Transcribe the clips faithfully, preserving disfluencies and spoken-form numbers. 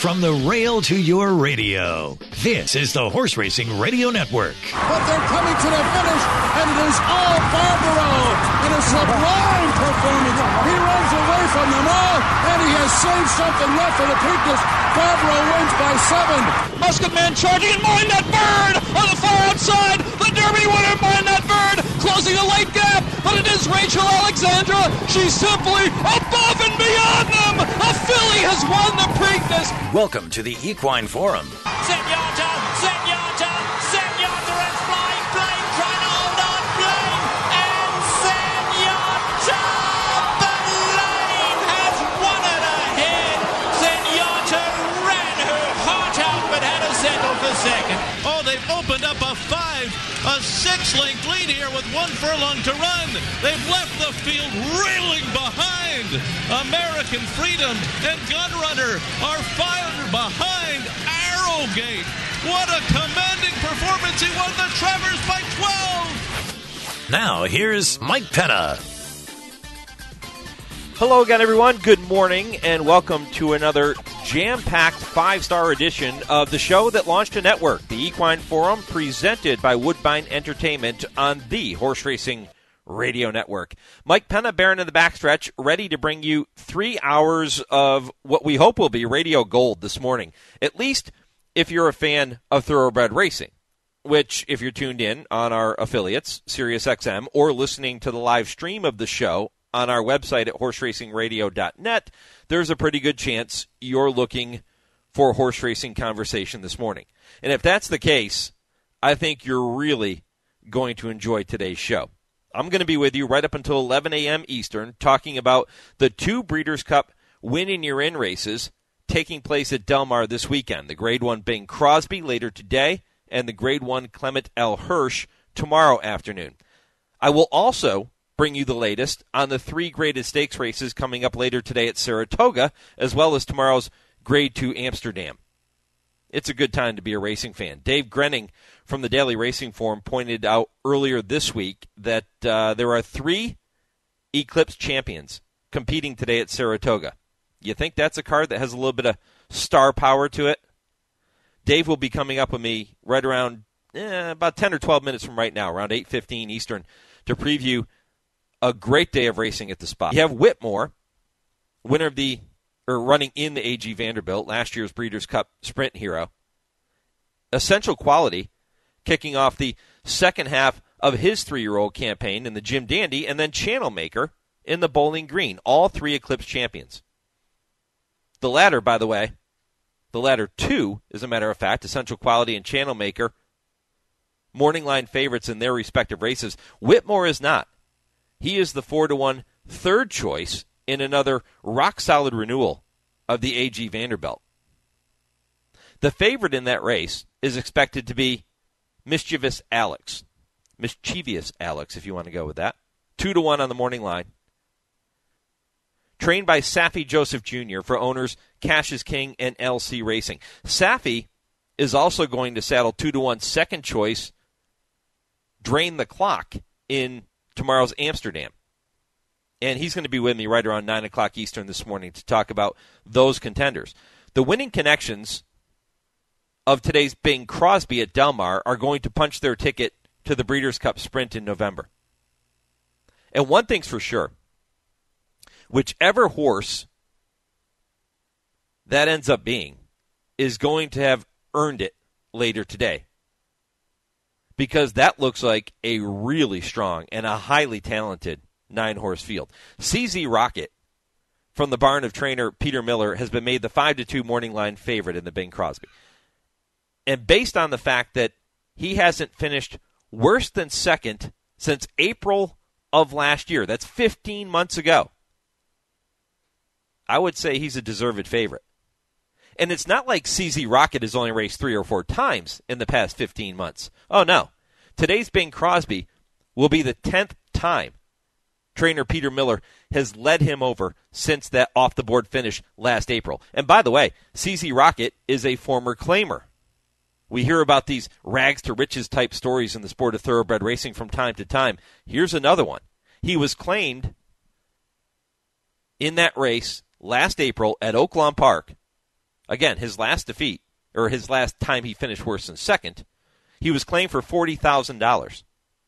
From the rail to your radio, this is the Horse Racing Radio Network. But they're coming to the finish, and it is all Barbaro in a sublime performance. He runs away from them all, and he has saved something left for the Preakness. Barbaro wins by seven. Musketman charging and mowing that bird on the far outside. The Derby winner mowing that bird, closing the late gap, but it is Rachel Alexandra. She's simply above and beyond them. A filly has won the Preakness. Welcome to the Equine Forum. Zenyatta, Zenyatta, Zenyatta is flying, flying, trying to hold on, flying, and Zenyatta, the lane has won it ahead. Zenyatta ran her heart out, but had to settle for second. Oh, they've opened up a five, a six-length lead here with one furlong to run. They've left the field reeling behind. American Freedom and Gunrunner are fired behind Arrowgate. What a commanding performance. He won the Travers by twelve. Now, here's Mike Penna. Hello again, everyone. Good morning, and welcome to another jam-packed five-star edition of the show that launched a network, the Equine Forum, presented by Woodbine Entertainment on the Horse Racing Radio Network. Mike Penna, Baron in the backstretch, ready to bring you three hours of what we hope will be radio gold this morning, at least if you're a fan of thoroughbred racing, which, if you're tuned in on our affiliates, SiriusXM, or listening to the live stream of the show on our website at horse racing radio dot net, there's a pretty good chance you're looking for a horse racing conversation this morning. And if that's the case, I think you're really going to enjoy today's show. I'm going to be with you right up until eleven a.m. Eastern, talking about the two Breeders' Cup win-in-your-in races taking place at Del Mar this weekend. The Grade one Bing Crosby later today, and the Grade one Clement L. Hirsch tomorrow afternoon. I will also bring you the latest on the three graded stakes races coming up later today at Saratoga, as well as tomorrow's Grade two Amsterdam. It's a good time to be a racing fan. Dave Grenning from the Daily Racing Forum pointed out earlier this week that uh, there are three Eclipse champions competing today at Saratoga. You think that's a card that has a little bit of star power to it? Dave will be coming up with me right around eh, about ten or twelve minutes from right now, around eight fifteen Eastern, to preview a great day of racing at the spot. You have Whitmore, winner of the or running in the A G Vanderbilt, last year's Breeders' Cup Sprint hero. Essential Quality, kicking off the second half of his three-year-old campaign in the Jim Dandy, and then Channel Maker in the Bowling Green, all three Eclipse champions. The latter, by the way, the latter two, as a matter of fact, Essential Quality and Channel Maker, morning line favorites in their respective races. Whitmore is not. He is the four to one third choice in another rock-solid renewal of the A G Vanderbilt. The favorite in that race is expected to be Mischievous Alex. Mischievous Alex, if you want to go with that. Two to one on the morning line. Trained by Saffie Joseph Junior for owners Cash is King and L C Racing. Saffie is also going to saddle two to one second choice Drain the Clock in tomorrow's Amsterdam. And he's going to be with me right around nine o'clock Eastern this morning to talk about those contenders. The winning connections of today's Bing Crosby at Del Mar are going to punch their ticket to the Breeders' Cup Sprint in November. And one thing's for sure. Whichever horse that ends up being is going to have earned it later today. Because that looks like a really strong and a highly talented nine-horse field. C Z Rocket from the barn of trainer Peter Miller has been made the five to two morning line favorite in the Bing Crosby. And based on the fact that he hasn't finished worse than second since April of last year, that's fifteen months ago, I would say he's a deserved favorite. And it's not like C Z Rocket has only raced three or four times in the past fifteen months. Oh, no. Today's Bing Crosby will be the tenth time trainer Peter Miller has led him over since that off-the-board finish last April. And by the way, C Z Rocket is a former claimer. We hear about these rags-to-riches type stories in the sport of thoroughbred racing from time to time. Here's another one. He was claimed in that race last April at Oaklawn Park Again, his last defeat, or his last time he finished worse than second, he was claimed for forty thousand dollars.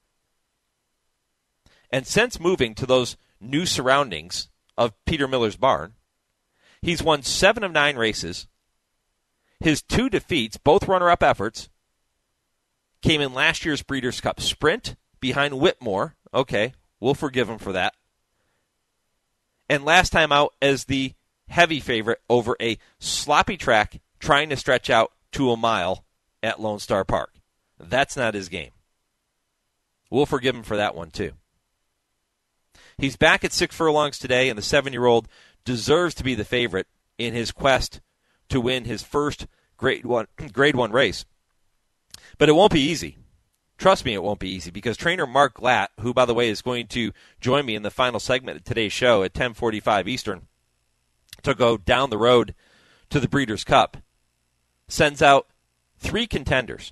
And since moving to those new surroundings of Peter Miller's barn, he's won seven of nine races. His two defeats, both runner-up efforts, came in last year's Breeders' Cup Sprint behind Whitmore. Okay, we'll forgive him for that. And last time out as the heavy favorite over a sloppy track trying to stretch out to a mile at Lone Star Park. That's not his game. We'll forgive him for that one, too. He's back at six furlongs today, and the seven-year-old deserves to be the favorite in his quest to win his first grade one, grade one race. But it won't be easy. Trust me, it won't be easy, because trainer Mark Glatt, who, by the way, is going to join me in the final segment of today's show at ten forty-five Eastern to go down the road to the Breeders' Cup, sends out three contenders.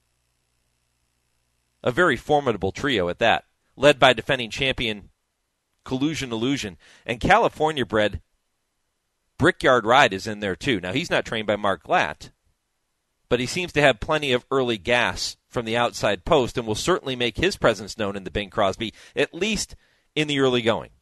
A very formidable trio at that, led by defending champion Collusion Illusion, and California-bred Brickyard Ride is in there too. Now, he's not trained by Mark Glatt, but he seems to have plenty of early gas from the outside post and will certainly make his presence known in the Bing Crosby, at least in the early going.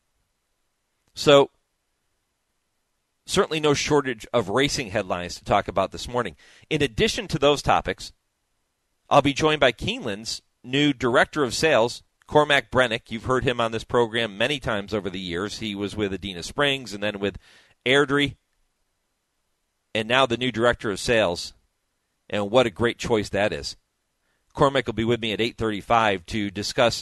So, certainly no shortage of racing headlines to talk about this morning. In addition to those topics, I'll be joined by Keeneland's new Director of Sales, Cormac Brennick. You've heard him on this program many times over the years. He was with Adena Springs and then with Airdrie, and now the new Director of Sales. And what a great choice that is. Cormac will be with me at eight thirty-five to discuss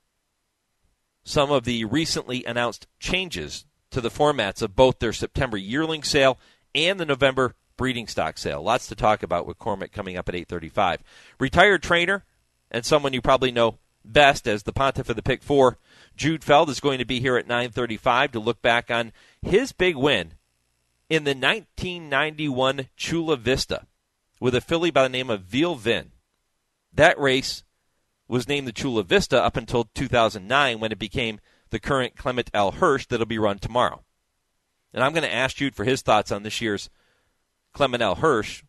some of the recently announced changes to the formats of both their September yearling sale and the November breeding stock sale. Lots to talk about with Cormac coming up at eight thirty-five. Retired trainer and someone you probably know best as the Pontiff of the Pick Four, Jude Feld, is going to be here at nine thirty-five to look back on his big win in the nineteen ninety-one Chula Vista with a filly by the name of Veal Vin. That race was named the Chula Vista up until two thousand nine when it became the current Clement L. Hirsch that'll be run tomorrow. And I'm going to ask Jude for his thoughts on this year's Clement L. Hirsch,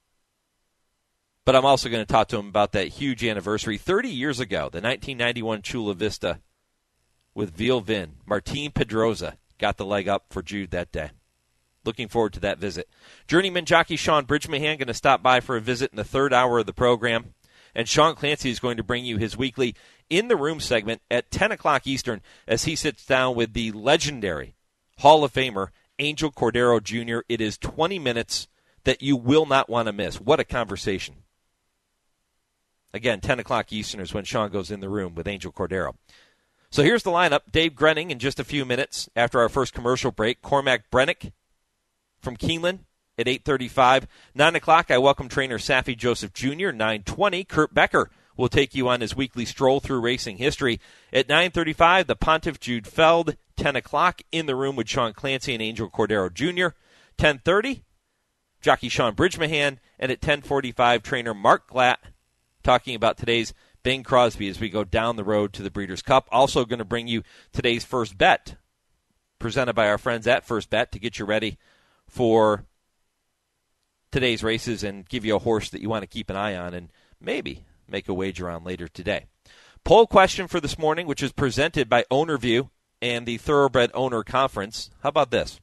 but I'm also going to talk to him about that huge anniversary thirty years ago, the nineteen ninety-one Chula Vista with Veal Vin. Martin Pedroza got the leg up for Jude that day. Looking forward to that visit. Journeyman jockey Sean Bridgmahan going to stop by for a visit in the third hour of the program. And Sean Clancy is going to bring you his weekly In the Room segment at ten o'clock Eastern as he sits down with the legendary Hall of Famer Angel Cordero Junior It is twenty minutes that you will not want to miss. What a conversation. Again, ten o'clock Eastern is when Sean goes in the room with Angel Cordero. So here's the lineup. Dave Grenning in just a few minutes after our first commercial break. Cormac Brennick from Keeneland at eight thirty-five. nine o'clock, I welcome trainer Safi Joseph Junior nine twenty, Kurt Becker will take you on his weekly stroll through racing history. At nine thirty-five, the Pontiff Jude Feld. ten o'clock, in the room with Sean Clancy and Angel Cordero Junior ten thirty, jockey Sean Bridgmahan. And at ten forty-five, trainer Mark Glatt talking about today's Bing Crosby as we go down the road to the Breeders' Cup. Also going to bring you today's First Bet, presented by our friends at First Bet to get you ready for today's races and give you a horse that you want to keep an eye on and maybe make a wager on later today. Poll question for this morning, which is presented by OwnerView and the Thoroughbred Owner Conference. How about this?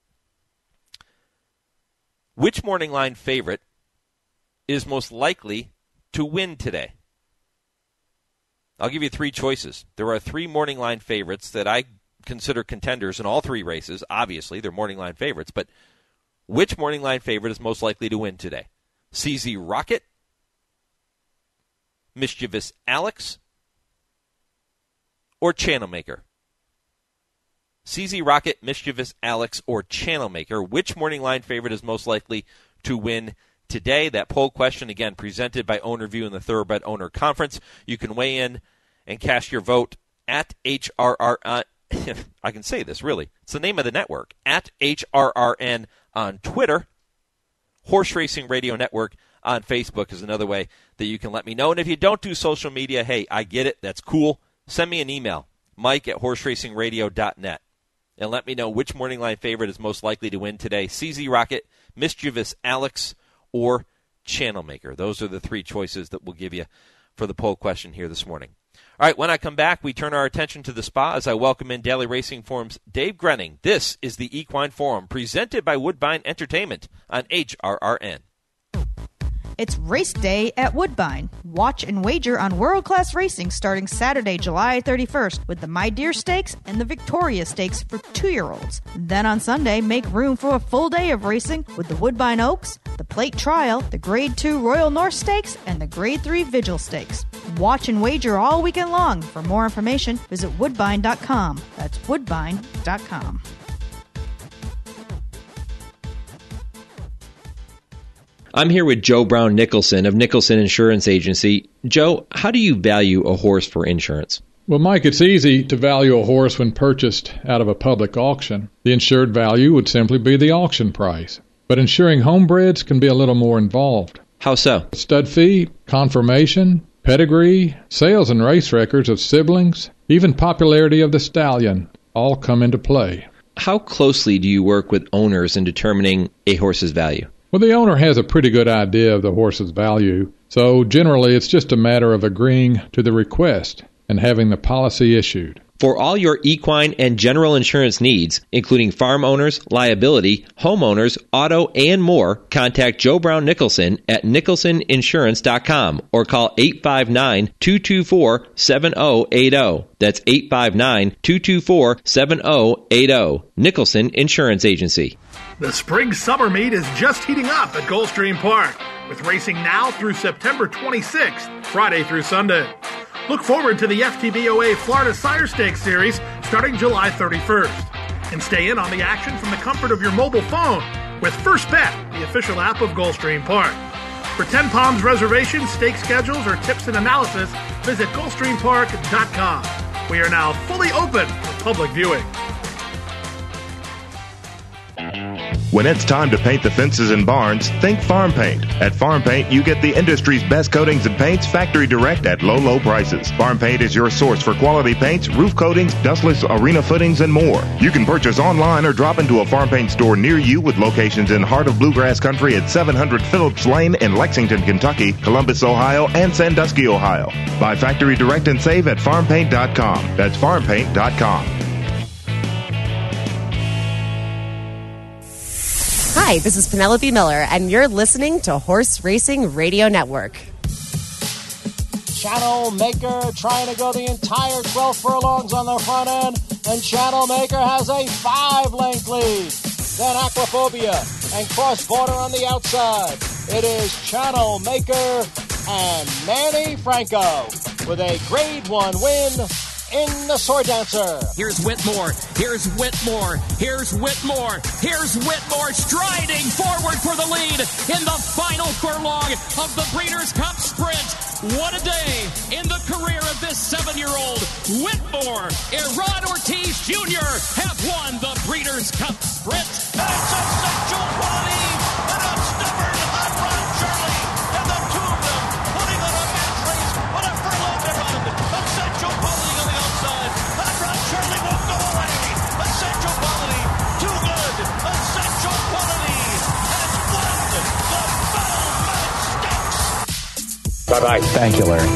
Which morning line favorite is most likely to win today? I'll give you three choices. There are three morning line favorites that I consider contenders in all three races. Obviously, they're morning line favorites, but which morning line favorite is most likely to win today? C Z Rocket, Mischievous Alex, or Channel Maker? C Z Rocket, Mischievous Alex, or Channel Maker. Which morning line favorite is most likely to win today? That poll question, again, presented by OwnerView and the Thoroughbred Owner Conference. You can weigh in and cast your vote at H R R N. I can say this, really. It's the name of the network. At H R R N on Twitter. Horse Racing Radio Network on Facebook is another way that you can let me know. And if you don't do social media, hey, I get it. That's cool. Send me an email, Mike at horse racing radio dot net. and let me know which morning line favorite is most likely to win today. C Z Rocket, Mischievous Alex, or Channel Maker. Those are the three choices that we'll give you for the poll question here this morning. All right, when I come back, we turn our attention to the spa as I welcome in Daily Racing Forum's Dave Grenning. This is the Equine Forum, presented by Woodbine Entertainment on H R R N. It's race day at Woodbine. Watch and wager on world-class racing starting Saturday, July thirty-first with the My Deer Stakes and the Victoria Stakes for two-year-olds. Then on Sunday, make room for a full day of racing with the Woodbine Oaks, the Plate Trial, the Grade two Royal North Stakes, and the Grade three Vigil Stakes. Watch and wager all weekend long. For more information, visit woodbine dot com. That's woodbine dot com. I'm here with Joe Brown Nicholson of Nicholson Insurance Agency. Joe, how do you value a horse for insurance? Well, Mike, it's easy to value a horse when purchased out of a public auction. The insured value would simply be the auction price. But insuring homebreds can be a little more involved. How so? Stud fee, conformation, pedigree, sales and race records of siblings, even popularity of the stallion all come into play. How closely do you work with owners in determining a horse's value? Well, the owner has a pretty good idea of the horse's value, so generally it's just a matter of agreeing to the request and having the policy issued. For all your equine and general insurance needs, including farm owners, liability, homeowners, auto, and more, contact Joe Brown Nicholson at nicholson insurance dot com or call eight five nine, two two four, seven zero eight zero. That's eight five nine, two two four, seven zero eight zero. Nicholson Insurance Agency. The spring summer meet is just heating up at Gulfstream Park, with racing now through September twenty-sixth, Friday through Sunday. Look forward to the F T B O A Florida Sire Stakes Series starting July thirty-first. And stay in on the action from the comfort of your mobile phone with First Bet, the official app of Gulfstream Park. For Ten Palms reservations, stake schedules, or tips and analysis, visit gulfstream park dot com. We are now fully open for public viewing. When it's time to paint the fences and barns, think Farm Paint. At Farm Paint, you get the industry's best coatings and paints factory direct at low, low prices. Farm Paint is your source for quality paints, roof coatings, dustless arena footings, and more. You can purchase online or drop into a Farm Paint store near you with locations in Heart of Bluegrass Country at seven hundred Phillips Lane in Lexington, Kentucky, Columbus, Ohio, and Sandusky, Ohio. Buy factory direct and save at farm paint dot com. That's farm paint dot com. Hi, this is Penelope Miller, and you're listening to Horse Racing Radio Network. Channel Maker trying to go the entire twelve furlongs on the front end, and Channel Maker has a five-length lead. Then Aquaphobia and Cross Border on the outside. It is Channel Maker and Manny Franco with a Grade one win in the Sword Dancer. Here's Whitmore. Here's Whitmore. Here's Whitmore. Here's Whitmore striding forward for the lead in the final furlong of the Breeders' Cup Sprint. What a day in the career of this seven-year-old. Whitmore and Rod Ortiz Junior have won the Breeders' Cup Sprint. And it's essential quality and a stubborn hot rod Shirley. And the two of them putting on a match race on a furlong to run. Essential quality on the outside. Hot rod Shirley won't go away. Essential quality. Too good. Essential quality. Has won the Battle Match Stakes. Bye-bye. Thank you, Larry.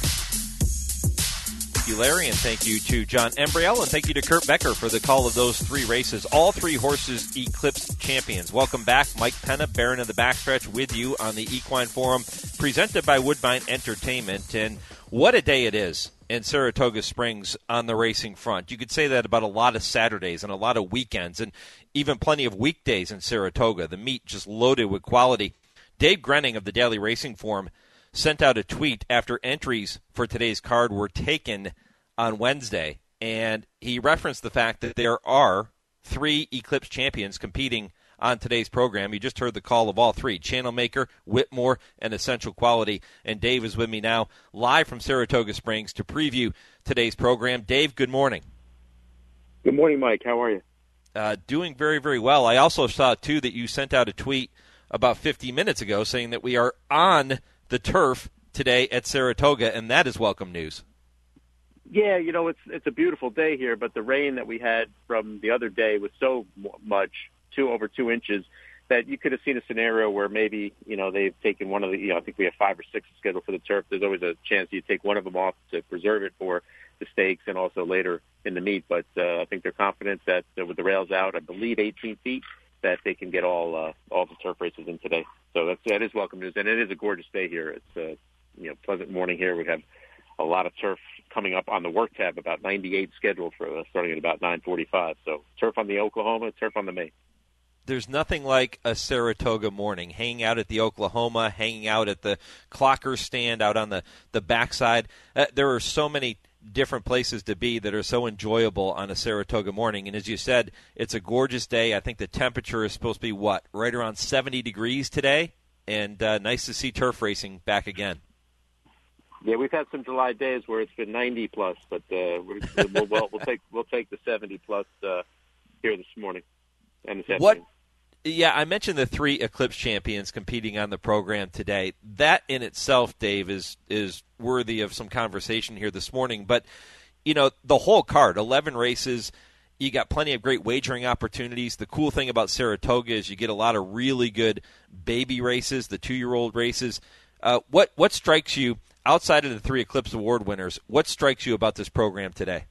Thank you, Larry, and thank you to John Embriel, and thank you to Kurt Becker for the call of those three races. All three horses Eclipse champions. Welcome back. Mike Penna, Baron of the Backstretch, with you on the Equine Forum, presented by Woodbine Entertainment. And what a day it is in Saratoga Springs on the racing front. You could say that about a lot of Saturdays and a lot of weekends, and even plenty of weekdays in Saratoga. The meet just loaded with quality. Dave Grenning of the Daily Racing Forum sent out a tweet after entries for today's card were taken on Wednesday, and he referenced the fact that there are three Eclipse champions competing on today's program. You just heard the call of all three, Channel Maker, Whitmore, and Essential Quality. And Dave is with me now, live from Saratoga Springs, to preview today's program. Dave, good morning. Good morning, Mike. How are you? Uh, doing very, very well. I also saw, too, that you sent out a tweet about fifty minutes ago saying that we are on the turf today at Saratoga, and that is welcome news. Yeah, you know, it's it's a beautiful day here, but the rain that we had from the other day was so much, two over two inches, that you could have seen a scenario where maybe, you know, they've taken one of the, you know, I think we have five or six scheduled for the turf. There's always a chance you take one of them off to preserve it for the stakes and also later in the meet. But uh, I think they're confident that uh, with the rails out, I believe eighteen feet, that they can get all uh, all the turf races in today. So that's, that is welcome news, and it is a gorgeous day here. It's a you know pleasant morning here. We have a lot of turf coming up on the work tab, about ninety-eight scheduled for uh, starting at about nine forty-five. So turf on the Oklahoma, turf on the Maine. There's nothing like a Saratoga morning, hanging out at the Oklahoma, hanging out at the Clocker stand out on the, the backside. Uh, there are so many different places to be that are so enjoyable on a Saratoga morning. And as you said, it's a gorgeous day. I think the temperature is supposed to be, what, right around seventy degrees today? And uh, nice to see turf racing back again. Yeah, we've had some July days where it's been ninety plus, but uh, we're, we'll, we'll, we'll take we'll take the seventy plus uh, here this morning and this afternoon. What? Yeah, I mentioned the three Eclipse champions competing on the program today. That in itself, Dave, is is worthy of some conversation here this morning. But you know, the whole card, eleven races. You got plenty of great wagering opportunities. The cool thing about Saratoga is you get a lot of really good baby races, the two-year-old races. Uh, what what strikes you? Outside of the three Eclipse Award winners, what strikes you about this program today?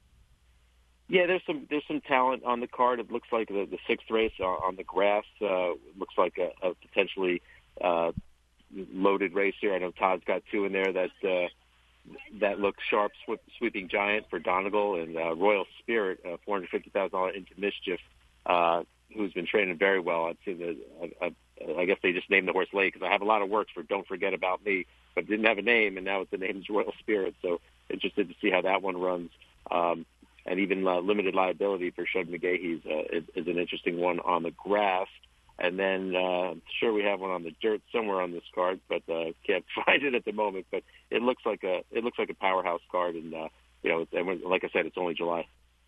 Yeah, there's some there's some talent on the card. It looks like the, the sixth race on the grass uh, looks like a, a potentially uh, loaded race here. I know Todd's got two in there that uh, that look sharp, sweep, sweeping giant for Donegal, and uh, Royal Spirit, uh, four hundred fifty thousand dollars into Mischief, uh, who's been training very well. I'd seen the, I, I, I guess they just named the horse late because I have a lot of works for Don't Forget About Me, but didn't have a name, and now the name is Royal Spirit. So interested to see how that one runs. Um, and even uh, Limited Liability for Shug McGahee's uh, is, is an interesting one on the grass. And then uh, I'm sure we have one on the dirt somewhere on this card, but uh, can't find it at the moment. But it looks like a it looks like a powerhouse card, and uh, you know, and when, like I said, it's only July.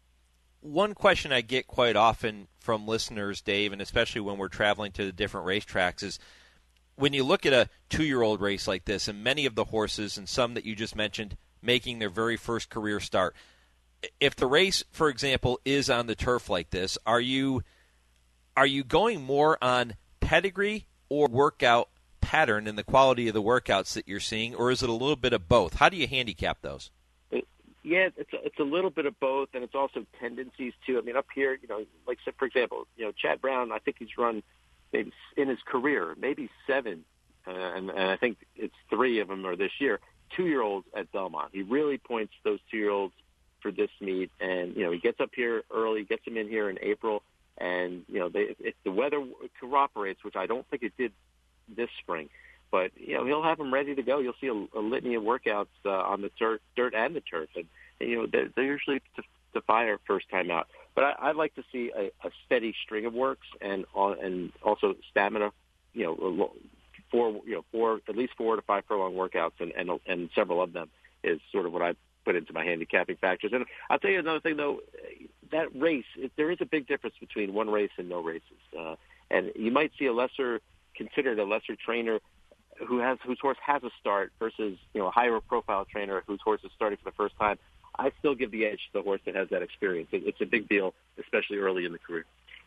One question I get quite often from listeners, Dave, and especially when we're traveling to the different racetracks, is when you look at a two-year-old race like this, and many of the horses, and some that you just mentioned, making their very first career start, if the race, for example, is on the turf like this, are you are you going more on pedigree or workout pattern and the quality of the workouts that you're seeing, or is it a little bit of both? How do you handicap those? Yeah, it's a, it's a little bit of both, and it's also tendencies too. I mean, up here, you know, like for example, you know, Chad Brown, I think he's run maybe in his career maybe seven, uh, and, and I think it's three of them are this year. Two-year-olds at Belmont. He really points those two-year-olds for this meet, and you know, he gets up here early, gets them in here in April, and you know, they, if the weather cooperates, which I don't think it did this spring. But, you know, he'll have them ready to go. You'll see a, a litany of workouts uh, on the dirt, dirt and the turf. And, and you know, they're, they're usually to, to fire first time out. But I, I'd like to see a, a steady string of works and uh, and also stamina, you know, four, you know, four, at least four to five furlong workouts, and, and, and several of them is sort of what I put into my handicapping factors. And I'll tell you another thing, though, that race, it, there is a big difference between one race and no races. Uh, and you might see a lesser, considered a lesser trainer who has whose horse has a start versus, you know, a higher profile trainer whose horse is starting for the first time. I still give the edge to the horse that has that experience. It, it's a big deal, especially early in the career.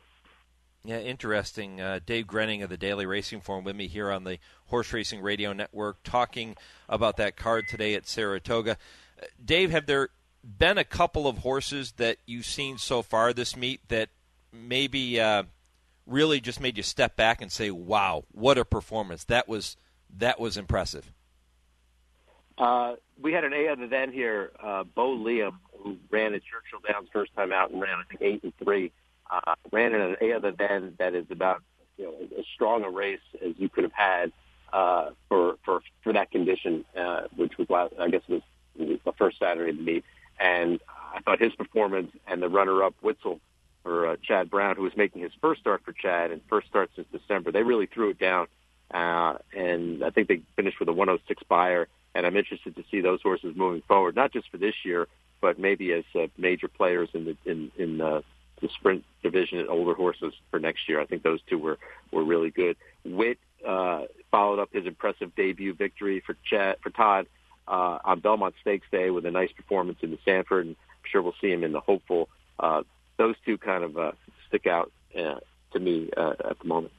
Yeah, interesting. Uh, Dave Grenning of the Daily Racing Forum with me here on the Horse Racing Radio Network, talking about that card today at Saratoga. Uh, Dave, have there been a couple of horses that you've seen so far this meet that maybe uh, really just made you step back and say, "Wow, what a performance! That was." That was impressive. Uh, we had an A other than here, uh, Bo Liam, who ran at Churchill Downs first time out and ran, I think, eight and three. Uh, ran in an A other than that is about, you know, as strong a race as you could have had uh, for for for that condition, uh, which was last, I guess it was, it was the first Saturday of the meet. And I thought his performance and the runner-up Witzel for uh, Chad Brown, who was making his first start for Chad and first start since December, they really threw it down. Uh, and I think they finished with a one oh six buyer, and I'm interested to see those horses moving forward, not just for this year, but maybe as uh, major players in the in, in uh, the sprint division and older horses for next year. I think those two were, were really good. Witt uh, followed up his impressive debut victory for Chad, for Todd uh, on Belmont Stakes Day with a nice performance in the Sanford, and I'm sure we'll see him in the Hopeful. Uh, those two kind of uh, stick out uh, to me uh, at the moment.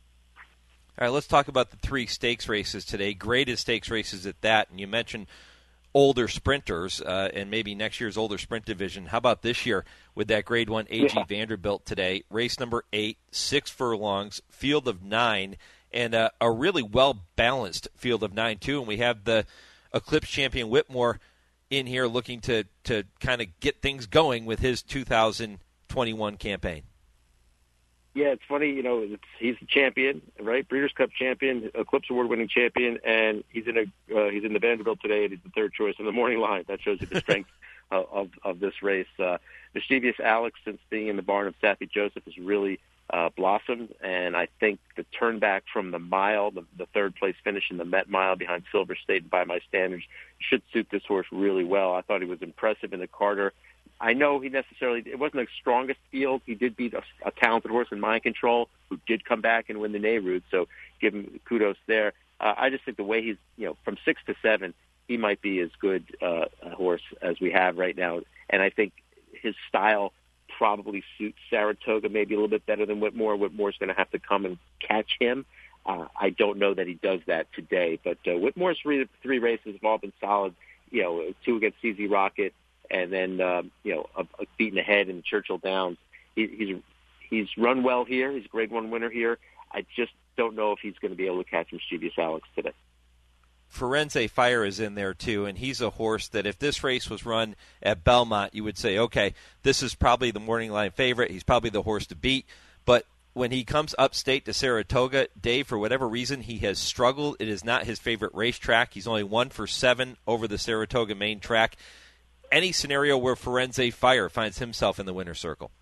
All right, let's talk about the three stakes races today. Graded stakes races at that, and you mentioned older sprinters uh, and maybe next year's older sprint division. How about this year with that Grade One A G Yeah. Vanderbilt today? Race number eight, six furlongs, field of nine, and uh, a really well-balanced field of nine, too. And we have the Eclipse champion Whitmore in here looking to, to kind of get things going with his two thousand twenty-one campaign. Yeah, it's funny, you know, it's, he's the champion, right? Breeders' Cup champion, Eclipse Award-winning champion, and he's in a uh, he's in the Vanderbilt today, and he's the third choice in the morning line. That shows you the strength of, of of this race. Uh, Mischievous Alex, since being in the barn of Saffie Joseph, has really uh, blossomed, and I think the turn back from the mile, the, the third place finish in the Met Mile behind Silver State, by my standards, should suit this horse really well. I thought he was impressive in the Carter. I know he necessarily, it wasn't the strongest field. He did beat a, a talented horse in Mind Control, who did come back and win the Nehru, so give him kudos there. Uh, I just think the way he's, you know, from six to seven, he might be as good uh, a horse as we have right now. And I think his style probably suits Saratoga maybe a little bit better than Whitmore. Whitmore's going to have to come and catch him. Uh, I don't know that he does that today, but uh, Whitmore's three, three races have all been solid, you know, two against C Z Rocket, and then, um, you know, a, a beaten ahead in Churchill Downs. He, he's he's run well here. He's a Grade One winner here. I just don't know if he's going to be able to catch Mischievous Alex today. Firenze Fire is in there, too, and he's a horse that if this race was run at Belmont, you would say, okay, this is probably the morning line favorite. He's probably the horse to beat. But when he comes upstate to Saratoga, Dave, for whatever reason, he has struggled. It is not his favorite racetrack. He's only one for seven over the Saratoga main track. Any scenario where Firenze Fire finds himself in the winner's circle?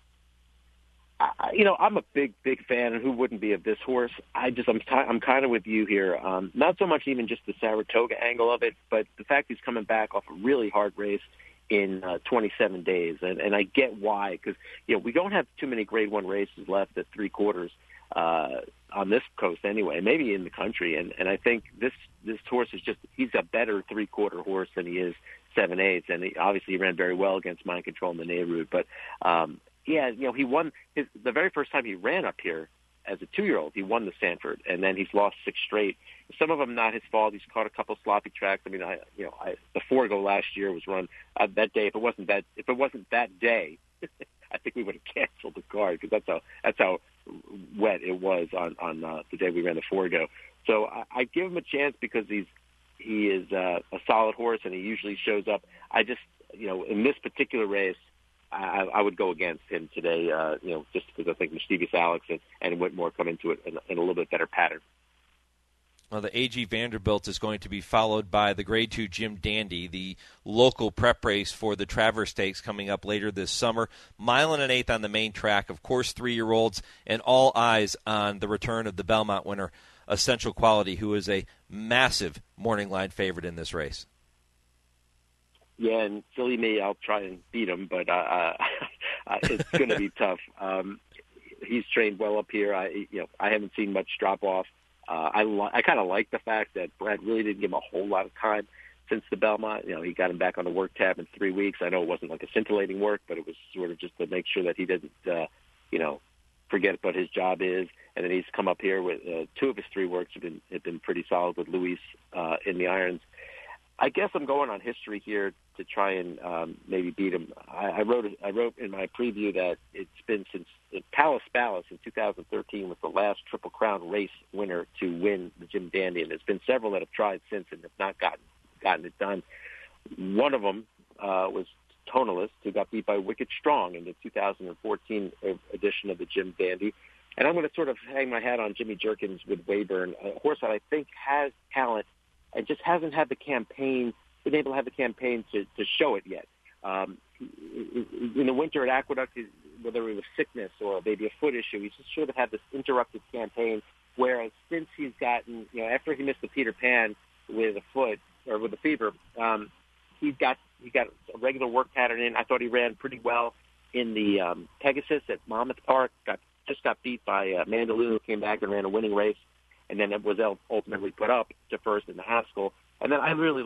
I, you know, I'm a big, big fan, and who wouldn't be of this horse? I just, I'm, t- I'm kind of with you here. Um, not so much even just the Saratoga angle of it, but the fact he's coming back off a really hard race in uh, twenty-seven days, and, and I get why, because you know we don't have too many Grade One races left at three quarters uh, on this coast anyway, maybe in the country, and and I think this this horse is just he's a better three quarter horse than he is seven eighths, and he, obviously he ran very well against Mind Control in the Nehru. But um, yeah, you know, he won his, the very first time he ran up here as a two-year-old. He won the Sanford, and then he's lost six straight. Some of them not his fault. He's caught a couple sloppy tracks. I mean, I you know, I, the Forgo last year was run uh, that day. If it wasn't that, if it wasn't that day, I think we would have canceled the card because that's how that's how wet it was on on uh, the day we ran the Forgo. So I, I give him a chance because he's. He is uh, a solid horse, and he usually shows up. I just, you know, in this particular race, I, I would go against him today, uh, you know, just because I think Mischievous Alex and, and Whitmore come into it in, in a little bit better pattern. Well, the A G Vanderbilt is going to be followed by the Grade Two Jim Dandy, the local prep race for the Travers Stakes coming up later this summer. Mile and an eighth on the main track, of course, three-year-olds, and all eyes on the return of the Belmont winner, Essential Quality, who is a massive morning line favorite in this race. Yeah, and silly me, I'll try and beat him, but uh, uh, it's going to be tough. Um, he's trained well up here. I, you know, I haven't seen much drop off. Uh, I li- I kind of like the fact that Brad really didn't give him a whole lot of time since the Belmont. You know, he got him back on the work tab in three weeks. I know it wasn't like a scintillating work, but it was sort of just to make sure that he didn't, uh, you know, forget what his job is. And then he's come up here with uh, two of his three works have been have been pretty solid with Luis uh, in the irons. I guess I'm going on history here to try and um, maybe beat him. I, I wrote I wrote in my preview that it's been since Palace Palace in two thousand thirteen was the last Triple Crown race winner to win the Jim Dandy, and there's been several that have tried since and have not gotten gotten it done. One of them uh, was Tonalist, who got beat by Wicked Strong in the two thousand fourteen edition of the Jim Dandy. And I'm going to sort of hang my hat on Jimmy Jerkins with Weyburn, a horse that I think has talent and just hasn't had the campaign, been able to have the campaign to, to show it yet. Um, in the winter at Aqueduct, whether it was sickness or maybe a foot issue, he's just sort of had this interrupted campaign, whereas since he's gotten, you know, after he missed the Peter Pan with a foot or with a fever, um, he got he got a regular work pattern in. I thought he ran pretty well in the um, Pegasus at Monmouth Park, got just got beat by uh, Mandaloo, who came back and ran a winning race, and then it was ultimately put up to first in the Haskell. And then I really like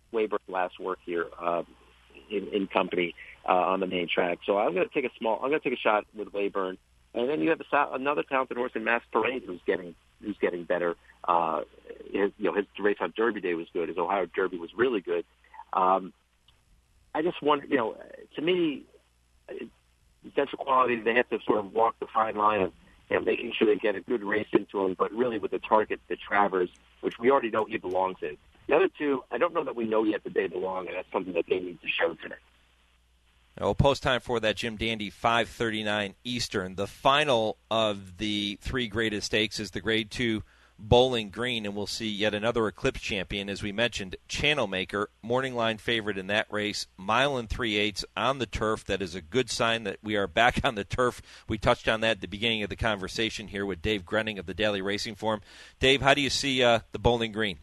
Weyburn's last work here uh, in, in company uh, on the main track. So I'm going to take a small. I'm going to take a shot with Weyburn, and then you have a, another talented horse in Mass Parade who's getting who's getting better. Uh, his, you know, his race on Derby Day was good. His Ohio Derby was really good. Um, I just wonder, you know, to me, essential quality, they have to sort of walk the fine line of, you know, making sure they get a good race into him, but really with the target, the Travers, which we already know he belongs in. The other two, I don't know that we know yet that they belong, and that's something that they need to show today. Well, post time for that Jim Dandy, five thirty-nine Eastern. The final of the three graded stakes is the Grade two Bowling Green, and we'll see yet another Eclipse champion, as we mentioned, Channel Maker, morning line favorite in that race, mile and three-eighths on the turf. That is a good sign that we are back on the turf. We touched on that at the beginning of the conversation here with Dave Grenning of the Daily Racing Form. Dave, how do you see uh, the Bowling Green?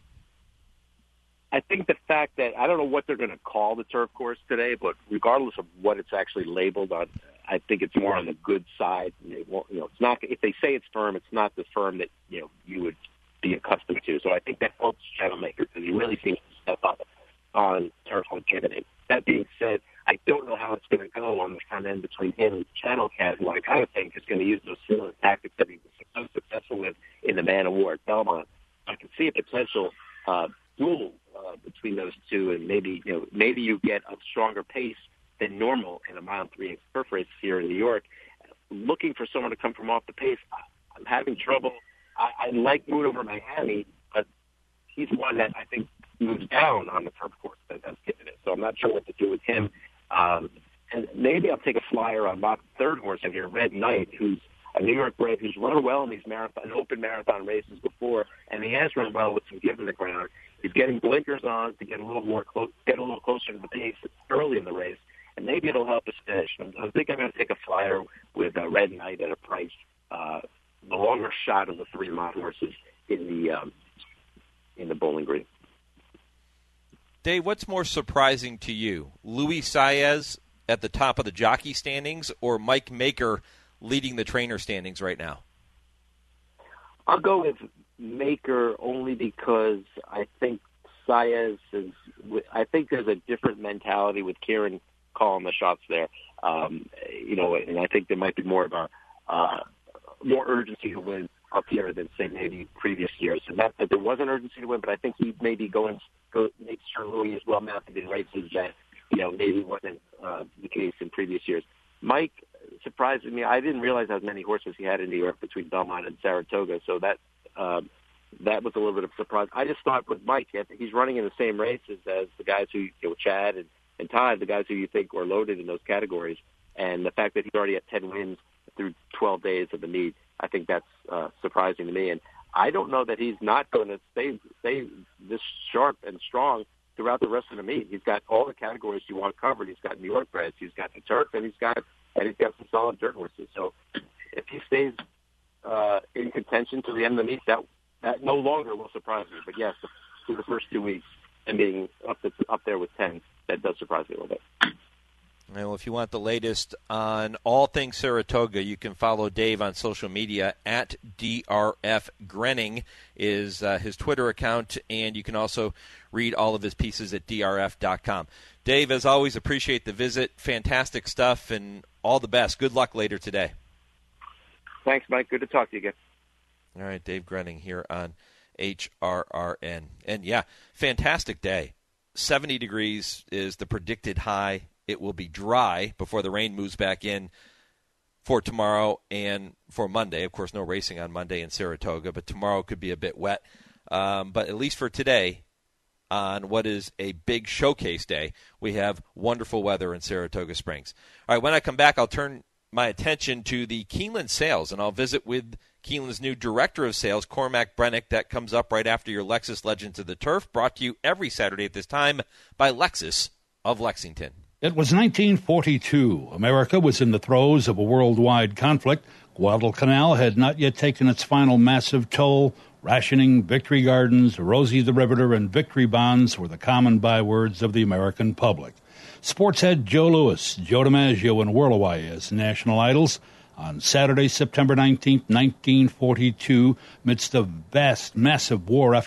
I think the fact that I don't know what they're going to call the turf course today, but regardless of what it's actually labeled on, I think it's more on the good side. It won't, you know, it's not if they say it's firm, it's not the firm that you know you would be accustomed to. So I think that helps Channel Maker because he really seems to step up on turf longevity. That being said, I don't know how it's going to go on the front end between him and Channel Cat, who I kind of think is going to use those similar tactics that he was so successful with in the Man of War at Belmont. I can see a potential uh, duel uh, between those two, and maybe you know maybe you get a stronger pace than normal in a mile and three-eighths turf race here in New York. Looking for someone to come from off the pace, I'm having trouble. I, I like Moon over Miami, but he's one that I think moves down on the turf course that that's given it. So I'm not sure what to do with him. Um, and maybe I'll take a flyer on my third horse in here, Red Knight, who's a New York bred who's run well in these marathon, open marathon races before, and he has run well with some give in the ground. He's getting blinkers on to get a little more close, get a little closer to the pace early in the race, and maybe it'll help us finish. I think I'm going to take a flyer with uh, Red Knight at a price, uh, the longer shot of the three mile horses in the um, in the Bowling Green. Dave, what's more surprising to you, Luis Saez at the top of the jockey standings, or Mike Maker leading the trainer standings right now? I'll go with Maker only because I think Saez is. I think there's a different mentality with Kieran calling the shots there. Um, you know, and I think there might be more of a uh, more urgency to win up here than say maybe previous years. And not that there was an urgency to win, but I think he maybe going go make sure Louis is well mounted in races that you know maybe wasn't uh, the case in previous years. Mike surprised me. I didn't realize how many horses he had in New York between Belmont and Saratoga, so that um, that was a little bit of a surprise. I just thought with Mike, he's running in the same races as the guys who, you know, Chad and, and Todd, the guys who you think are loaded in those categories, and the fact that he's already at ten wins through twelve days of the meet, I think that's uh, surprising to me. And I don't know that he's not going to stay stay this sharp and strong throughout the rest of the meet. He's got all the categories you want covered. He's got New York breds, he's got the turf, and he's got and he's got some solid dirt horses. So if he stays uh, in contention to the end of the meet, that that no longer will surprise me. But yes, through the first two weeks and being up the, up there with ten, that does surprise me a little bit. Well, if you want the latest on all things Saratoga, you can follow Dave on social media at D R F Grenning is uh, his Twitter account, and you can also read all of his pieces at D R F dot com. Dave, as always, appreciate the visit. Fantastic stuff, and all the best. Good luck later today. Thanks, Mike. Good to talk to you again. All right, Dave Grenning here on H R R N. And, yeah, fantastic day. seventy degrees is the predicted high. It will be dry before the rain moves back in for tomorrow and for Monday. Of course, no racing on Monday in Saratoga, but tomorrow could be a bit wet. Um, but at least for today, on what is a big showcase day, we have wonderful weather in Saratoga Springs. All right, when I come back, I'll turn my attention to the Keeneland sales, and I'll visit with Keeneland's new Director of Sales, Cormac Brennick. That comes up right after your Lexus Legends of the Turf, brought to you every Saturday at this time by Lexus of Lexington. It was nineteen forty-two. America was in the throes of a worldwide conflict. Guadalcanal had not yet taken its final massive toll. Rationing, Victory Gardens, Rosie the Riveter, and Victory Bonds were the common bywords of the American public. Sports head Joe Louis, Joe DiMaggio, and Whirlaway as national idols. On Saturday, September nineteenth, nineteen forty-two, amidst a vast, massive war effort,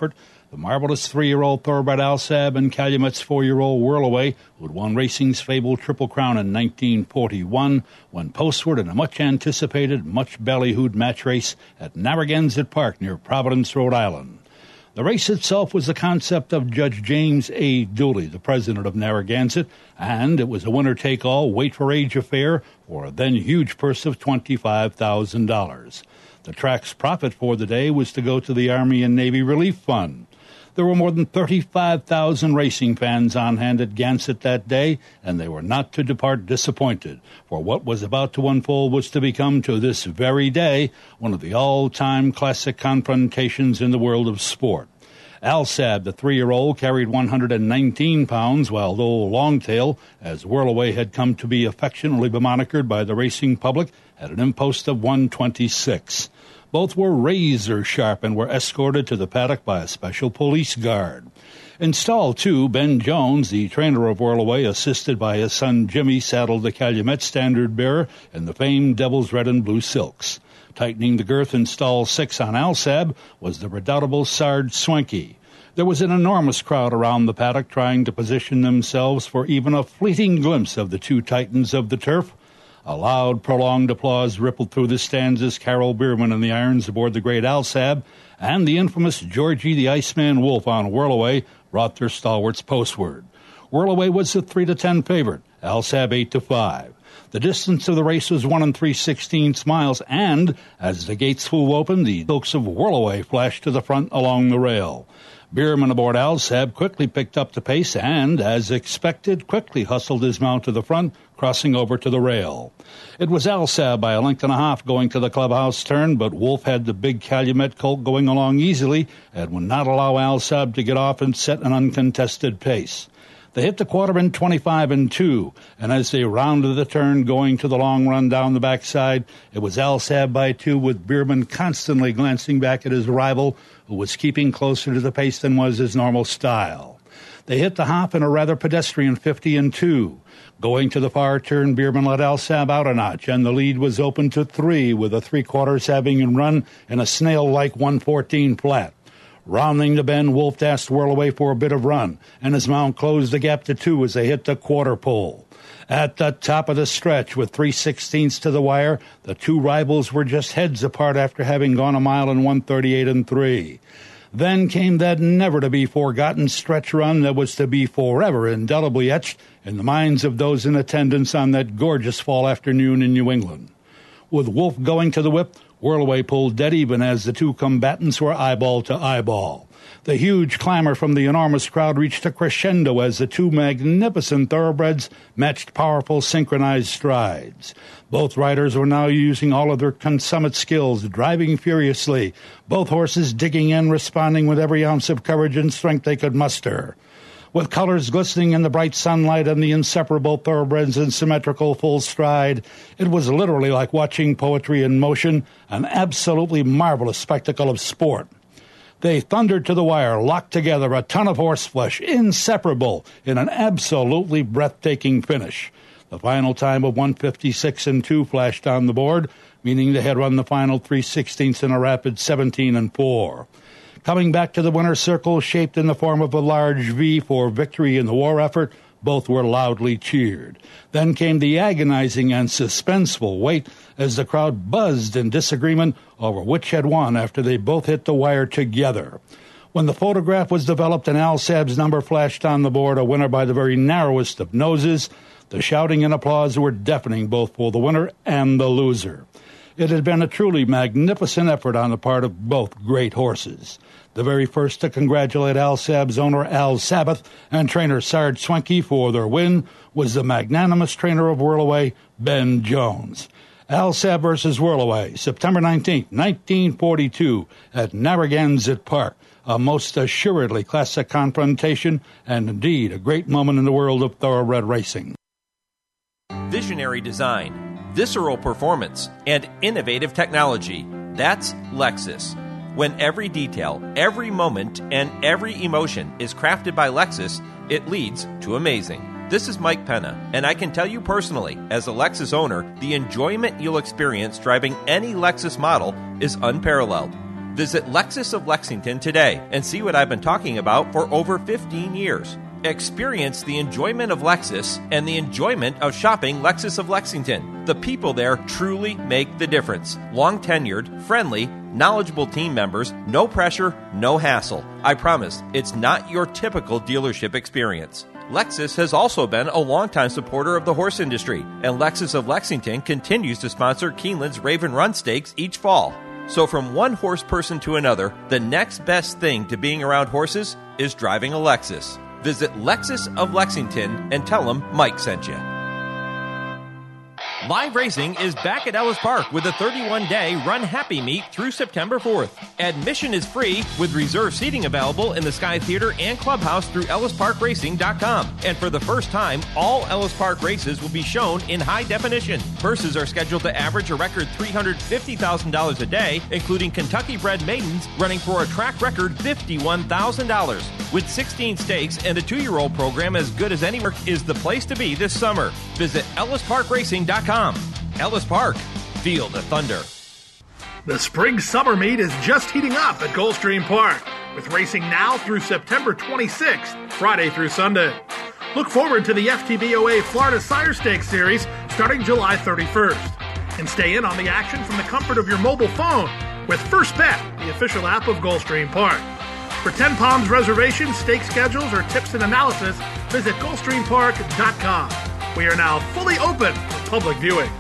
the marvelous three-year-old thoroughbred Alsab and Calumet's four-year-old Whirlaway, who had won racing's fabled Triple Crown in nineteen forty-one, went postward in a much-anticipated, much-ballyhooed match race at Narragansett Park near Providence, Rhode Island. The race itself was the concept of Judge James A. Dooley, the president of Narragansett, and it was a winner-take-all, weight-for-age affair for a then-huge purse of twenty-five thousand dollars. The track's profit for the day was to go to the Army and Navy Relief Fund. There were more than thirty-five thousand racing fans on hand at Gansett that day, and they were not to depart disappointed, for what was about to unfold was to become, to this very day, one of the all-time classic confrontations in the world of sport. Alsab, the three-year-old, carried one hundred nineteen pounds, while Lowell Longtail, as Whirlaway had come to be affectionately bemonikered by the racing public, had an impost of one twenty-six. Both were razor sharp and were escorted to the paddock by a special police guard. In stall two, Ben Jones, the trainer of Whirlaway, assisted by his son Jimmy, saddled the Calumet standard bearer in the famed Devil's Red and Blue silks. Tightening the girth in stall six on Alsab was the redoubtable Sarge Swanky. There was an enormous crowd around the paddock trying to position themselves for even a fleeting glimpse of the two titans of the turf. A loud, prolonged applause rippled through the stands as Carol Bierman and the irons aboard the great Alsab and the infamous Georgie the Iceman Wolf on Whirlaway brought their stalwarts postward. Whirlaway was the three to ten favorite, Alsab eight to five. The distance of the race was one and three sixteenths miles, and as the gates flew open, the silks of Whirlaway flashed to the front along the rail. Bierman aboard Alsab quickly picked up the pace and, as expected, quickly hustled his mount to the front, crossing over to the rail. It was Alsab by a length and a half going to the clubhouse turn, but Wolf had the big Calumet colt going along easily and would not allow Alsab to get off and set an uncontested pace. They hit the quarter in twenty-five and two, and as they rounded the turn going to the long run down the backside, it was Alsab by two, with Bierman constantly glancing back at his rival, who was keeping closer to the pace than was his normal style. They hit the hop in a rather pedestrian fifty and two. Going to the far turn, Bierman let Alsab out a notch, and the lead was open to three, with the three-quarters having run in a snail-like one fourteen flat. Rounding the bend, Wolf asked Whirlaway for a bit of run, and his mount closed the gap to two as they hit the quarter pole. At the top of the stretch, with three sixteenths to the wire, the two rivals were just heads apart after having gone a mile in one thirty-eight and three. Then came that never-to-be-forgotten stretch run that was to be forever indelibly etched in the minds of those in attendance on that gorgeous fall afternoon in New England. With Wolf going to the whip, Whirlaway pulled dead even as the two combatants were eyeball to eyeball. The huge clamor from the enormous crowd reached a crescendo as the two magnificent thoroughbreds matched powerful synchronized strides. Both riders were now using all of their consummate skills, driving furiously, both horses digging in, responding with every ounce of courage and strength they could muster. With colors glistening in the bright sunlight and the inseparable thoroughbreds in symmetrical full stride, it was literally like watching poetry in motion, an absolutely marvelous spectacle of sport. They thundered to the wire, locked together, a ton of horseflesh, inseparable, in an absolutely breathtaking finish. The final time of one fifty-six and two flashed on the board, meaning they had run the final three sixteenths in a rapid seventeen and four. Coming back to the winner's circle, shaped in the form of a large V for victory in the war effort, both were loudly cheered. Then came the agonizing and suspenseful wait as the crowd buzzed in disagreement over which had won after they both hit the wire together. When the photograph was developed and Alsab's number flashed on the board, a winner by the very narrowest of noses, the shouting and applause were deafening both for the winner and the loser. It had been a truly magnificent effort on the part of both great horses. The very first to congratulate Alsab's owner, Al Sabbath, and trainer Sarge Swanky for their win was the magnanimous trainer of Whirlaway, Ben Jones. Alsab versus Whirlaway, September nineteenth, nineteen forty-two, at Narragansett Park. A most assuredly classic confrontation, and indeed a great moment in the world of thoroughbred racing. Visionary design, visceral performance, and innovative technology. That's Lexus. When every detail, every moment, and every emotion is crafted by Lexus, it leads to amazing. This is Mike Penna, and I can tell you personally, as a Lexus owner, the enjoyment you'll experience driving any Lexus model is unparalleled. Visit Lexus of Lexington today and see what I've been talking about for over fifteen years. Experience the enjoyment of Lexus and the enjoyment of shopping Lexus of Lexington. The people there truly make the difference. Long-tenured, friendly, knowledgeable team members, no pressure, no hassle. I promise, it's not your typical dealership experience. Lexus has also been a longtime supporter of the horse industry, and Lexus of Lexington continues to sponsor Keeneland's Raven Run Stakes each fall. So from one horse person to another, the next best thing to being around horses is driving a Lexus. Visit Lexus of Lexington and tell them Mike sent you. Live Racing is back at Ellis Park with a thirty-one day Run Happy Meet through September fourth. Admission is free with reserved seating available in the Sky Theater and Clubhouse through ellis park racing dot com. And for the first time, all Ellis Park races will be shown in high definition. Purses are scheduled to average a record three hundred fifty thousand dollars a day, including Kentucky-bred maidens running for a track record fifty-one thousand dollars. With sixteen stakes and a two-year-old program as good as anywhere is the place to be this summer. Visit ellis park racing dot com. Ellis Park, feel the thunder. The spring summer meet is just heating up at Gulfstream Park, with racing now through September twenty-sixth, Friday through Sunday. Look forward to the F T B O A Florida Sire Stakes Series starting July thirty-first. And stay in on the action from the comfort of your mobile phone with First Bet, the official app of Gulfstream Park. For ten Palms reservations, stake schedules, or tips and analysis, visit gulfstream park dot com. We are now fully open for public viewing.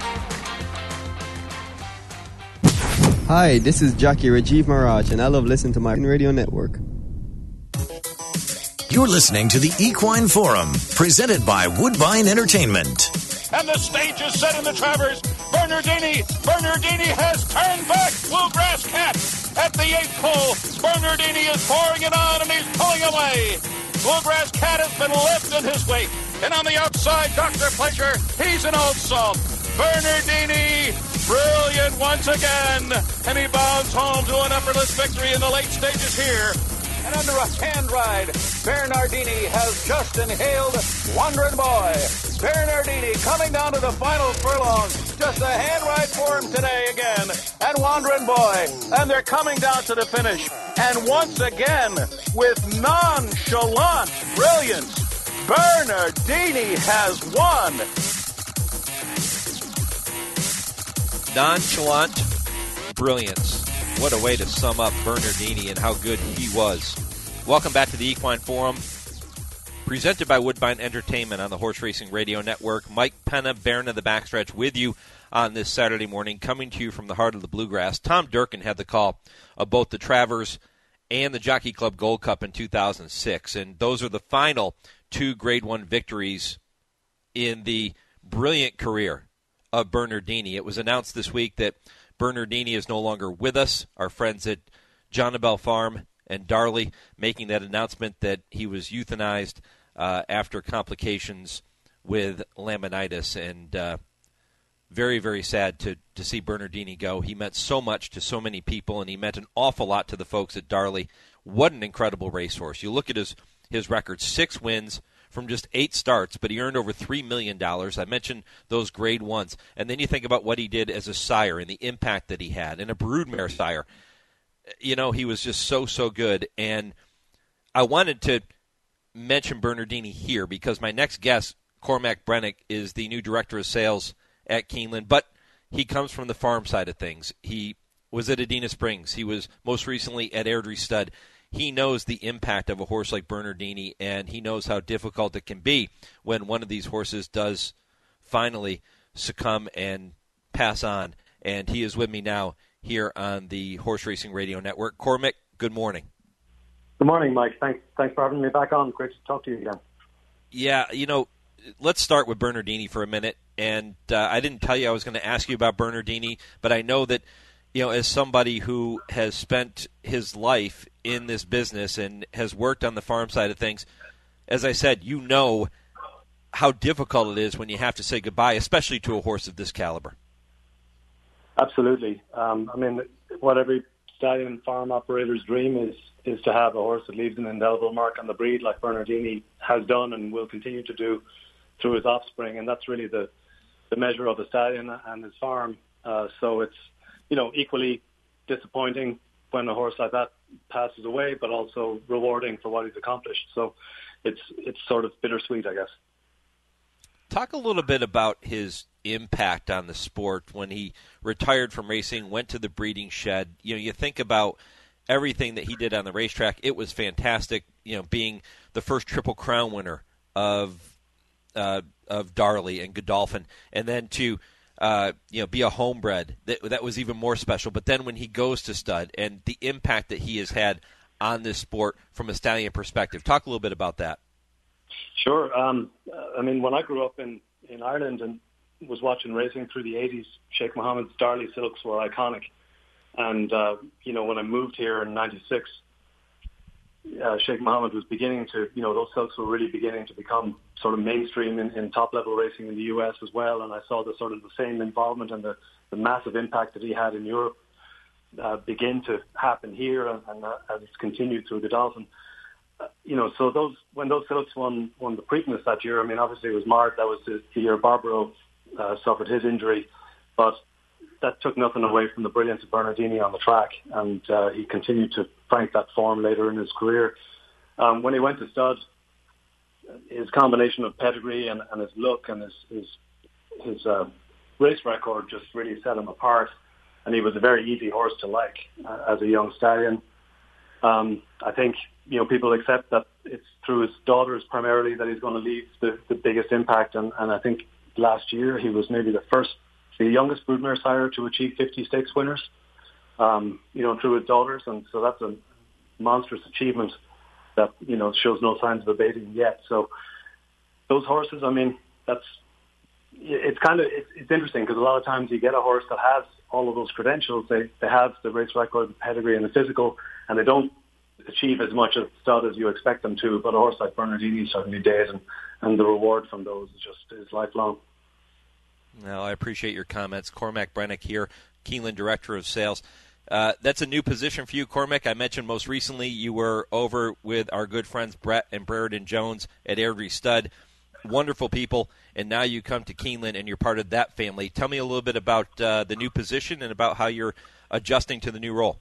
Hi, this is Jackie Rajiv Maharaj, and I love listening to my radio network. You're listening to the Equine Forum, presented by Woodbine Entertainment. And the stage is set in the Travers. Bernardini, Bernardini has turned back. Bluegrass Cat at the eighth pole. Bernardini is pouring it on, and he's pulling away. Bluegrass Cat has been left in his wake. And on the outside, Doctor Pleasure, he's an old salt. Bernardini, brilliant once again. And he bounds home to an upperless victory in the late stages here. And under a hand ride, Bernardini has just inhaled Wandering Boy. Bernardini coming down to the final furlong. Just a hand ride for him today again. And Wandering Boy. And they're coming down to the finish. And once again, with nonchalant brilliance, Bernardini has won. Nonchalant brilliance. What a way to sum up Bernardini and how good he was. Welcome back to the Equine Forum, presented by Woodbine Entertainment on the Horse Racing Radio Network. Mike Penna, Baron of the Backstretch, with you on this Saturday morning, coming to you from the heart of the Bluegrass. Tom Durkin had the call of both the Travers and the Jockey Club Gold Cup in two thousand six, and those are the final two Grade One victories in the brilliant career of Bernardini. It was announced this week that Bernardini is no longer with us. Our friends at John Bell Farm and Darley making that announcement that he was euthanized uh, after complications with laminitis, and uh, very, very sad to, to see Bernardini go. He meant so much to so many people, and he meant an awful lot to the folks at Darley. What an incredible racehorse. You look at his His record, six wins from just eight starts, but he earned over three million dollars. I mentioned those grade ones. And then you think about what he did as a sire and the impact that he had, and a broodmare sire. You know, he was just so, so good. And I wanted to mention Bernardini here because my next guest, Cormac Brennick, is the new director of sales at Keeneland, but he comes from the farm side of things. He was at Adena Springs. He was most recently at Airdrie Stud. He knows the impact of a horse like Bernardini, and he knows how difficult it can be when one of these horses does finally succumb and pass on. And he is with me now here on the Horse Racing Radio Network. Cormac, good morning. Good morning, Mike. Thanks, thanks for having me back on. Great to talk to you again. Yeah, you know, let's start with Bernardini for a minute. And uh, I didn't tell you I was going to ask you about Bernardini, but I know that, you know, as somebody who has spent his life in this business and has worked on the farm side of things, as I said, you know how difficult it is when you have to say goodbye, especially to a horse of this caliber. Absolutely. Um, I mean, what every stallion farm operator's dream is is to have a horse that leaves an indelible mark on the breed like Bernardini has done and will continue to do through his offspring, and that's really the, the measure of the stallion and his farm. Uh, so it's, you know, equally disappointing when a horse like that passes away, but also rewarding for what he's accomplished. So it's it's sort of bittersweet, I guess. Talk a little bit about his impact on the sport when he retired from racing, went to the breeding shed. You know, you think about everything that he did on the racetrack. It was fantastic, you know, being the first Triple Crown winner of uh, of Darley and Godolphin, and then to uh, you know be a homebred. That, that was even more special. But then when he goes to stud and the impact that he has had on this sport from a stallion perspective, talk a little bit about that. Sure. Um, I mean, when I grew up in, in Ireland and was watching racing through the eighties, Sheikh Mohammed's Darley Silks were iconic. And, uh, you know, when I moved here in ninety-six, uh, Sheikh Mohammed was beginning to, you know, those silks were really beginning to become sort of mainstream in, in top-level racing in the U S as well. And I saw the sort of the same involvement and the, the massive impact that he had in Europe uh, begin to happen here, and, and uh, as it's continued through Godolphin. Uh, you know, so those when those silks won won the Preakness that year, I mean, obviously it was Mart. That was the, the year Barbaro uh, suffered his injury, but that took nothing away from the brilliance of Bernardini on the track, and uh, he continued to crank that form later in his career. Um, when he went to stud, his combination of pedigree and, and his look and his his, his uh, race record just really set him apart, and he was a very easy horse to like uh, as a young stallion. Um, I think, you know, people accept that it's through his daughters primarily that he's going to leave the, the biggest impact, and, and I think last year he was maybe the first, the youngest broodmare sire to achieve fifty stakes winners, um, you know, through his daughters, and so that's a monstrous achievement that, you know, shows no signs of abating yet. So those horses, I mean, that's, it's kind of, it's, it's interesting because a lot of times you get a horse that has all of those credentials. They, they have the race record, the pedigree and the physical, and they don't achieve as much at stud as you expect them to, but a horse like Bernardini certainly did, and, and the reward from those is just is lifelong. Well, I appreciate your comments. Cormac Brennick here, Keeneland Director of Sales. Uh, that's a new position for you, Cormac. I mentioned most recently you were over with our good friends Brett and Brereton Jones at Airdrie Stud. Wonderful people, and now you come to Keeneland and you're part of that family. Tell me a little bit about uh, the new position and about how you're adjusting to the new role.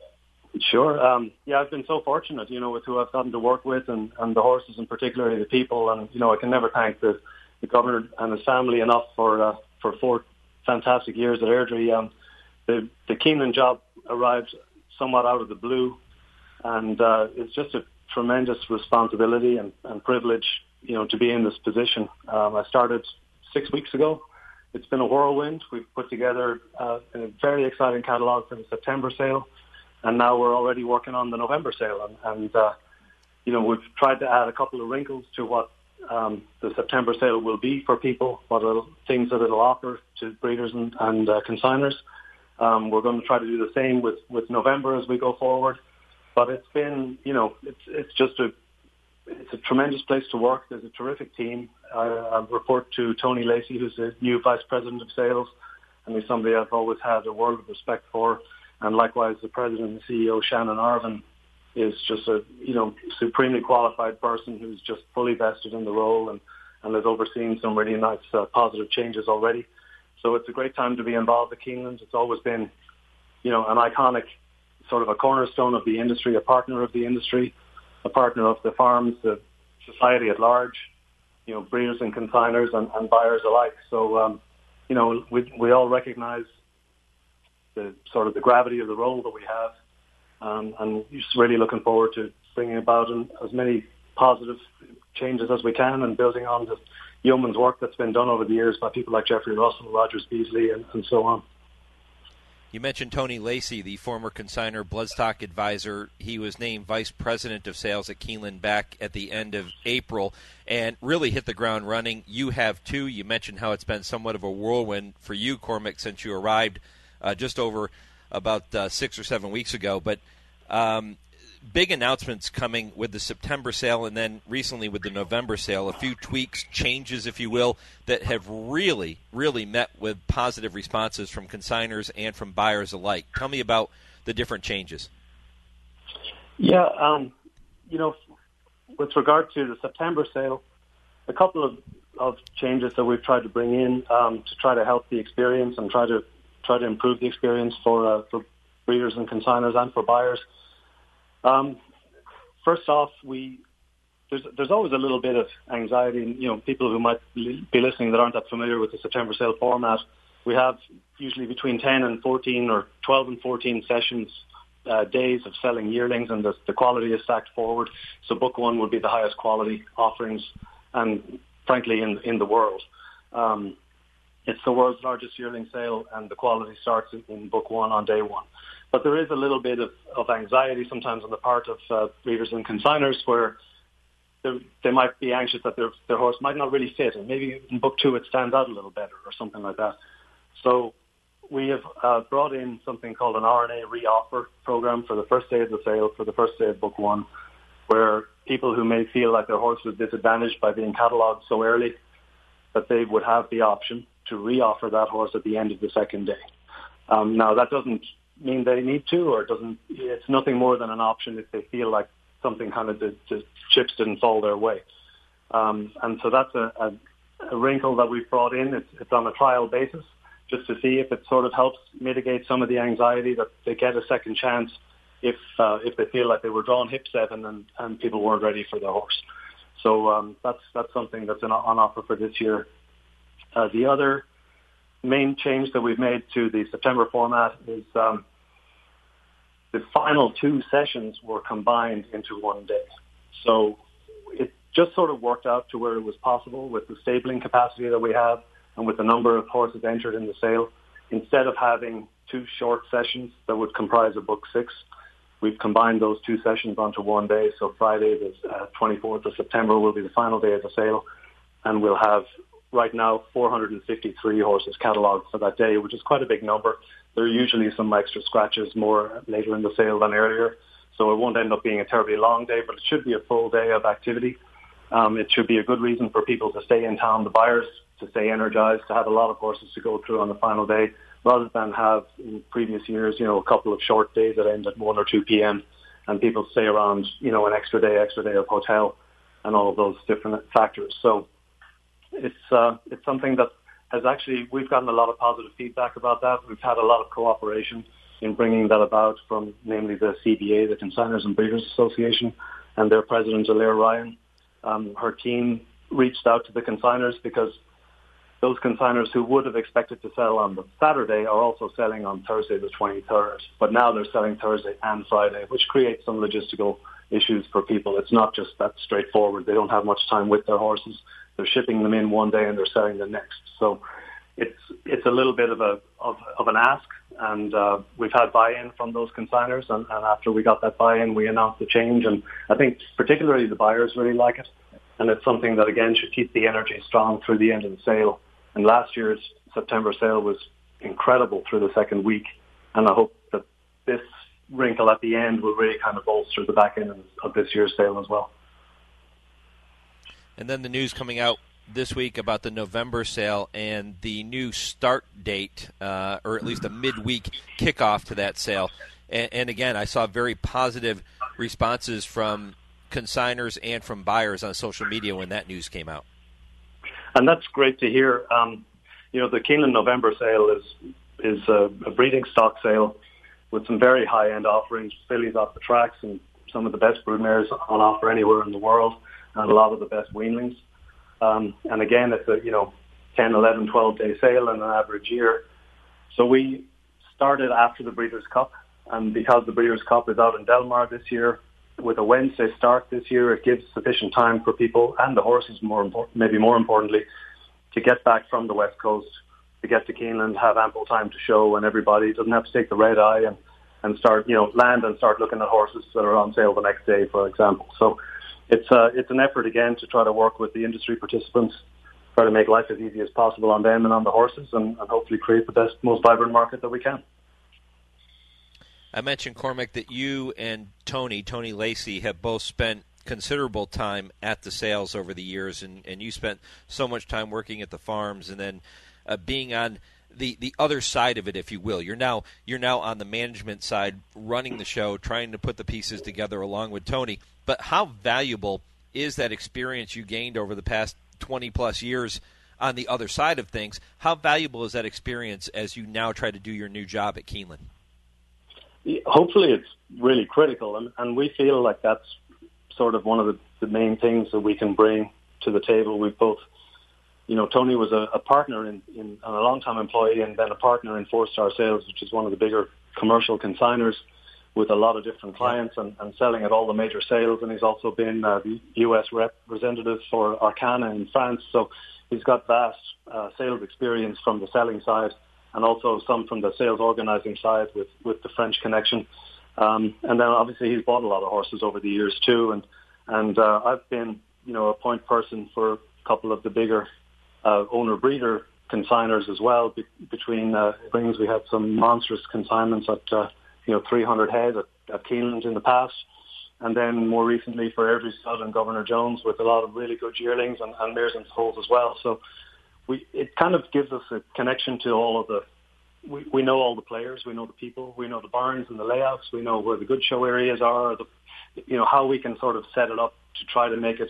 Sure. Um, yeah, I've been so fortunate, you know, with who I've gotten to work with, and, and the horses and particularly the people. And, you know, I can never thank the, the governor and his family enough for uh, for four fantastic years at Airdrie. Um, the, the Keeneland job arrived somewhat out of the blue, and uh, it's just a tremendous responsibility and, and privilege, you know, to be in this position. Um, I started six weeks ago. It's been a whirlwind. We've put together uh, a very exciting catalogue for the September sale, and now we're already working on the November sale. And, and uh, you know, we've tried to add a couple of wrinkles to what um, the September sale will be for people, what it'll, things that it'll offer to breeders and, and uh, consigners. Um, we're going to try to do the same with, with November as we go forward. But it's been, you know, it's it's just a it's a tremendous place to work. There's a terrific team. I, I report to Tony Lacey, who's the new Vice President of Sales, and he's somebody I've always had a world of respect for. And likewise, the President and C E O, Shannon Arvin, is just a, you know, supremely qualified person who's just fully vested in the role and, and has overseen some really nice uh, positive changes already. So it's a great time to be involved at Keeneland. It's always been, you know, an iconic sort of a cornerstone of the industry, a partner of the industry, a partner of the farms, the society at large, you know, breeders and consigners and, and buyers alike. So, um, you know, we we all recognize the sort of the gravity of the role that we have, um, and just really looking forward to bringing about an, as many positive changes as we can and building on the yeoman's work that's been done over the years by people like Jeffrey Russell, Rogers Beasley, and, and so on. You mentioned Tony Lacey, the former consigner bloodstock advisor. He was named Vice President of Sales at Keeneland back at the end of April and really hit the ground running. You have too. You mentioned how it's been somewhat of a whirlwind for you, Cormac, since you arrived uh, just over about uh, six or seven weeks ago. But um, big announcements coming with the September sale and then recently with the November sale, a few tweaks, changes, if you will, that have really, really met with positive responses from consigners and from buyers alike. Tell me about the different changes. Yeah, um, you know, with regard to the September sale, a couple of, of changes that we've tried to bring in um, to try to help the experience and try to try to improve the experience for uh, for breeders and consigners and for buyers. Um, first off, we there's there's always a little bit of anxiety. You know, people who might be listening that aren't that familiar with the September sale format. We have usually between ten and fourteen or twelve and fourteen sessions, uh, days of selling yearlings, and the, the quality is stacked forward. So book one would be the highest quality offerings, and frankly, in in the world. Um, it's the world's largest yearling sale, and the quality starts in, in book one on day one. But there is a little bit of, of anxiety sometimes on the part of uh, breeders and consigners where they might be anxious that their, their horse might not really fit, and maybe in book two it stands out a little better or something like that. So we have uh, brought in something called an R N A reoffer program for the first day of the sale, for the first day of book one, where people who may feel like their horse was disadvantaged by being catalogued so early, that they would have the option to reoffer that horse at the end of the second day. Um, now, that doesn't mean they need to, or it doesn't. It's nothing more than an option if they feel like something kind of the, the chips didn't fall their way. Um, and so that's a, a, a wrinkle that we've brought in. It's, it's on a trial basis, just to see if it sort of helps mitigate some of the anxiety that they get a second chance if uh, if they feel like they were drawn hip seven and, and people weren't ready for their horse. So um, that's that's something that's on offer for this year. Uh, the other main change that we've made to the September format is um, the final two sessions were combined into one day. So it just sort of worked out to where it was possible with the stabling capacity that we have and with the number of horses entered in the sale. Instead of having two short sessions that would comprise a book six, we've combined those two sessions onto one day. So Friday, the uh, twenty-fourth of September, will be the final day of the sale, and we'll have right now four hundred fifty-three horses catalogued for that day, which is quite a big number. There are usually some extra scratches more later in the sale than earlier, so it won't end up being a terribly long day, but it should be a full day of activity. Um, it should be a good reason for people to stay in town, the buyers to stay energized, to have a lot of horses to go through on the final day, rather than have in previous years, you know, a couple of short days that end at one or two p.m. and people stay around, you know, an extra day, extra day of hotel and all of those different factors. So it's uh, it's something that has actually, we've gotten a lot of positive feedback about that. We've had a lot of cooperation in bringing that about from namely the C B A, the Consigners and Breeders Association, and their president, Alaire Ryan. Um, her team reached out to the consigners because those consigners who would have expected to sell on the Saturday are also selling on Thursday the twenty-third. But now they're selling Thursday and Friday, which creates some logistical issues for people. It's not just that straightforward. They don't have much time with their horses. They're shipping them in one day and they're selling the next. So it's it's a little bit of a of, of an ask, and uh, we've had buy-in from those consigners, and, and after we got that buy-in, we announced the change, and I think particularly the buyers really like it, and it's something that, again, should keep the energy strong through the end of the sale. And last year's September sale was incredible through the second week, and I hope that this wrinkle at the end will really kind of bolster the back end of this year's sale as well. And then the news coming out this week about the November sale and the new start date, uh, or at least a midweek kickoff to that sale. And, and again, I saw very positive responses from consigners and from buyers on social media when that news came out. And that's great to hear. Um, you know, the Keeneland November sale is is a, a breeding stock sale with some very high-end offerings, fillies off the tracks, and some of the best broodmares on offer anywhere in the world, and a lot of the best weanlings. Um, and again, it's a, you know, ten, eleven, twelve-day sale in an average year. So we started after the Breeders' Cup, and because the Breeders' Cup is out in Del Mar this year, with a Wednesday start this year, it gives sufficient time for people and the horses, more important, maybe more importantly, to get back from the West Coast, to get to Keeneland, have ample time to show, and everybody doesn't have to take the red eye and, and start, you know, land and start looking at horses that are on sale the next day, for example. So it's uh, it's an effort, again, to try to work with the industry participants, try to make life as easy as possible on them and on the horses, and, and hopefully create the best, most vibrant market that we can. I mentioned, Cormac, that you and Tony, Tony Lacey, have both spent considerable time at the sales over the years, and, and you spent so much time working at the farms and then uh, being on the, the other side of it, if you will. You're now you're now on the management side, running the show, trying to put the pieces together along with Tony. But how valuable is that experience you gained over the past twenty-plus years on the other side of things? How valuable is that experience as you now try to do your new job at Keeneland? hopefully it's really critical, and, and we feel like that's sort of one of the, the main things that we can bring to the table. We both, you know, Tony was a, a partner in, in a long-time employee and then a partner in Four Star Sales, which is one of the bigger commercial consigners with a lot of different clients and, and selling at all the major sales. And he's also been uh, the U S representative for Arcana in France. So he's got vast uh, sales experience from the selling side and also some from the sales organizing side with, with the French connection. Um, and then obviously he's bought a lot of horses over the years too. And, and uh, I've been, you know, a point person for a couple of the bigger uh, owner-breeder consigners as well. Be- between uh, Springs, we had some monstrous consignments at, uh, you know, three hundred head at, at Keeneland in the past. And then more recently for Airdrie Stud and Governor Jones with a lot of really good yearlings and, and mares and foals as well. So we it kind of gives us a connection to all of the, we, we know all the players, we know the people, we know the barns and the layouts, we know where the good show areas are, the, you know, how we can sort of set it up to try to make it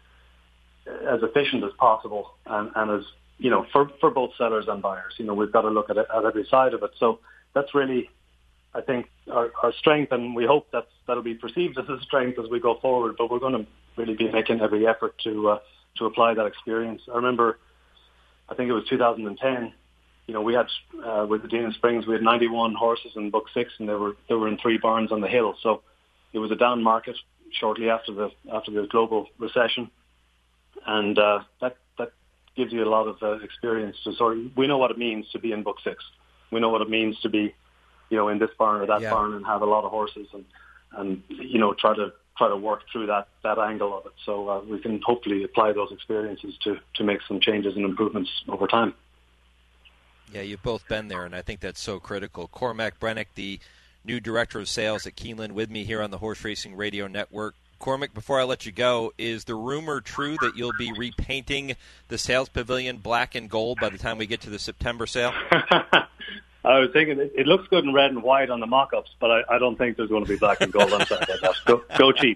as efficient as possible and, and as, you know, for, for both sellers and buyers. You know, we've got to look at it, at every side of it. So that's really, I think, our, our strength, and we hope that that'll be perceived as a strength as we go forward, but we're going to really be making every effort to uh, to apply that experience. I remember, I think it was two thousand ten, you know, we had, uh, with the Dean of Springs, we had ninety-one horses in Book Six, and they were they were in three barns on the hill. So it was a down market shortly after the after the global recession, and uh, that that gives you a lot of uh, experience to sort of, we know what it means to be in Book Six. We know what it means to be, you know, in this barn or that yeah. barn and have a lot of horses and, and you know, try to try to work through that, that angle of it. So uh, we can hopefully apply those experiences to, to make some changes and improvements over time. Yeah, you've both been there, and I think that's so critical. Cormac Brennick, the new Director of Sales at Keeneland, with me here on the Horse Racing Radio Network. Cormac, before I let you go, is the rumor true that you'll be repainting the sales pavilion black and gold by the time we get to the September sale? I was thinking it, it looks good in red and white on the mock-ups, but I, I don't think there's going to be black and gold on Saturday. Go, go cheap.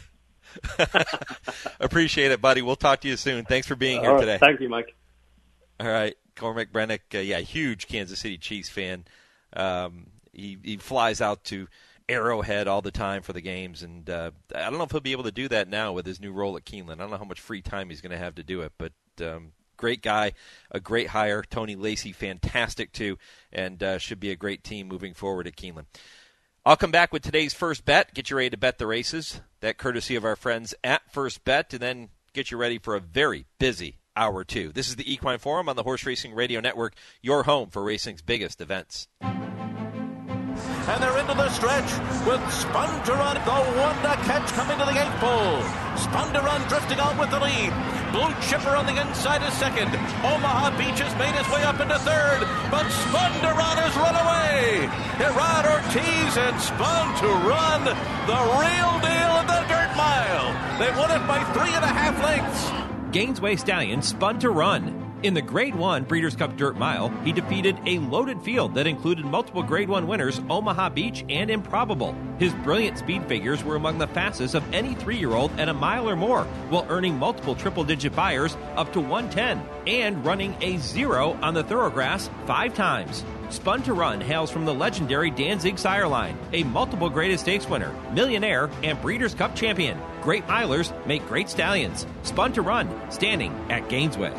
Appreciate it, buddy. We'll talk to you soon. Thanks for being here right, today. Thank you, Mike. All right, Cormac Brennick, uh, yeah, huge Kansas City Chiefs fan. Um, he, he flies out to Arrowhead all the time for the games, and uh, I don't know if he'll be able to do that now with his new role at Keeneland. I don't know how much free time he's going to have to do it, but um, great guy, a great hire. Tony Lacey, fantastic too, and uh, should be a great team moving forward at Keeneland. I'll come back with today's first bet, get you ready to bet the races, that courtesy of our friends at First Bet, and then get you ready for a very busy hour two. This is the Equine Forum on the Horse Racing Radio Network, your home for racing's biggest events. And they're into the stretch with Spun to Run, the one to catch coming to the eighth pole. Spun to Run drifting out with the lead. Blue Chipper on the inside is second. Omaha Beach has made his way up into third, but Spun to Run has run away. Gerard Ortiz and Spun to Run, the real deal of the dirt mile. They won it by three and a half lengths. Gainesway Stallion Spun to Run. In the Grade one Breeders' Cup Dirt Mile, he defeated a loaded field that included multiple Grade one winners, Omaha Beach and Improbable. His brilliant speed figures were among the fastest of any three-year-old at a mile or more, while earning multiple triple-digit buyers up to one ten, and running a zero on the Thoroughgrass five times. Spun to Run hails from the legendary Danzig sire line, a multiple Greatest Stakes winner, millionaire, and Breeders' Cup champion. Great milers make great stallions. Spun to Run, standing at Gainesway.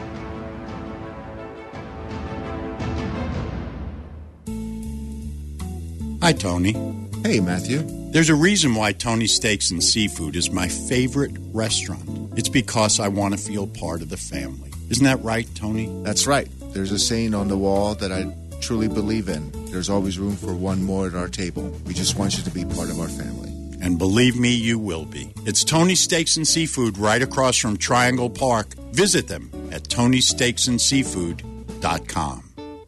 Hi, Tony. Hey, Matthew. There's a reason why Tony's Steaks and Seafood is my favorite restaurant. It's because I want to feel part of the family. Isn't that right, Tony? That's right. There's a saying on the wall that I truly believe in. There's always room for one more at our table. We just want you to be part of our family. And believe me, you will be. It's Tony's Steaks and Seafood right across from Triangle Park. Visit them at tony steaks and seafood dot com.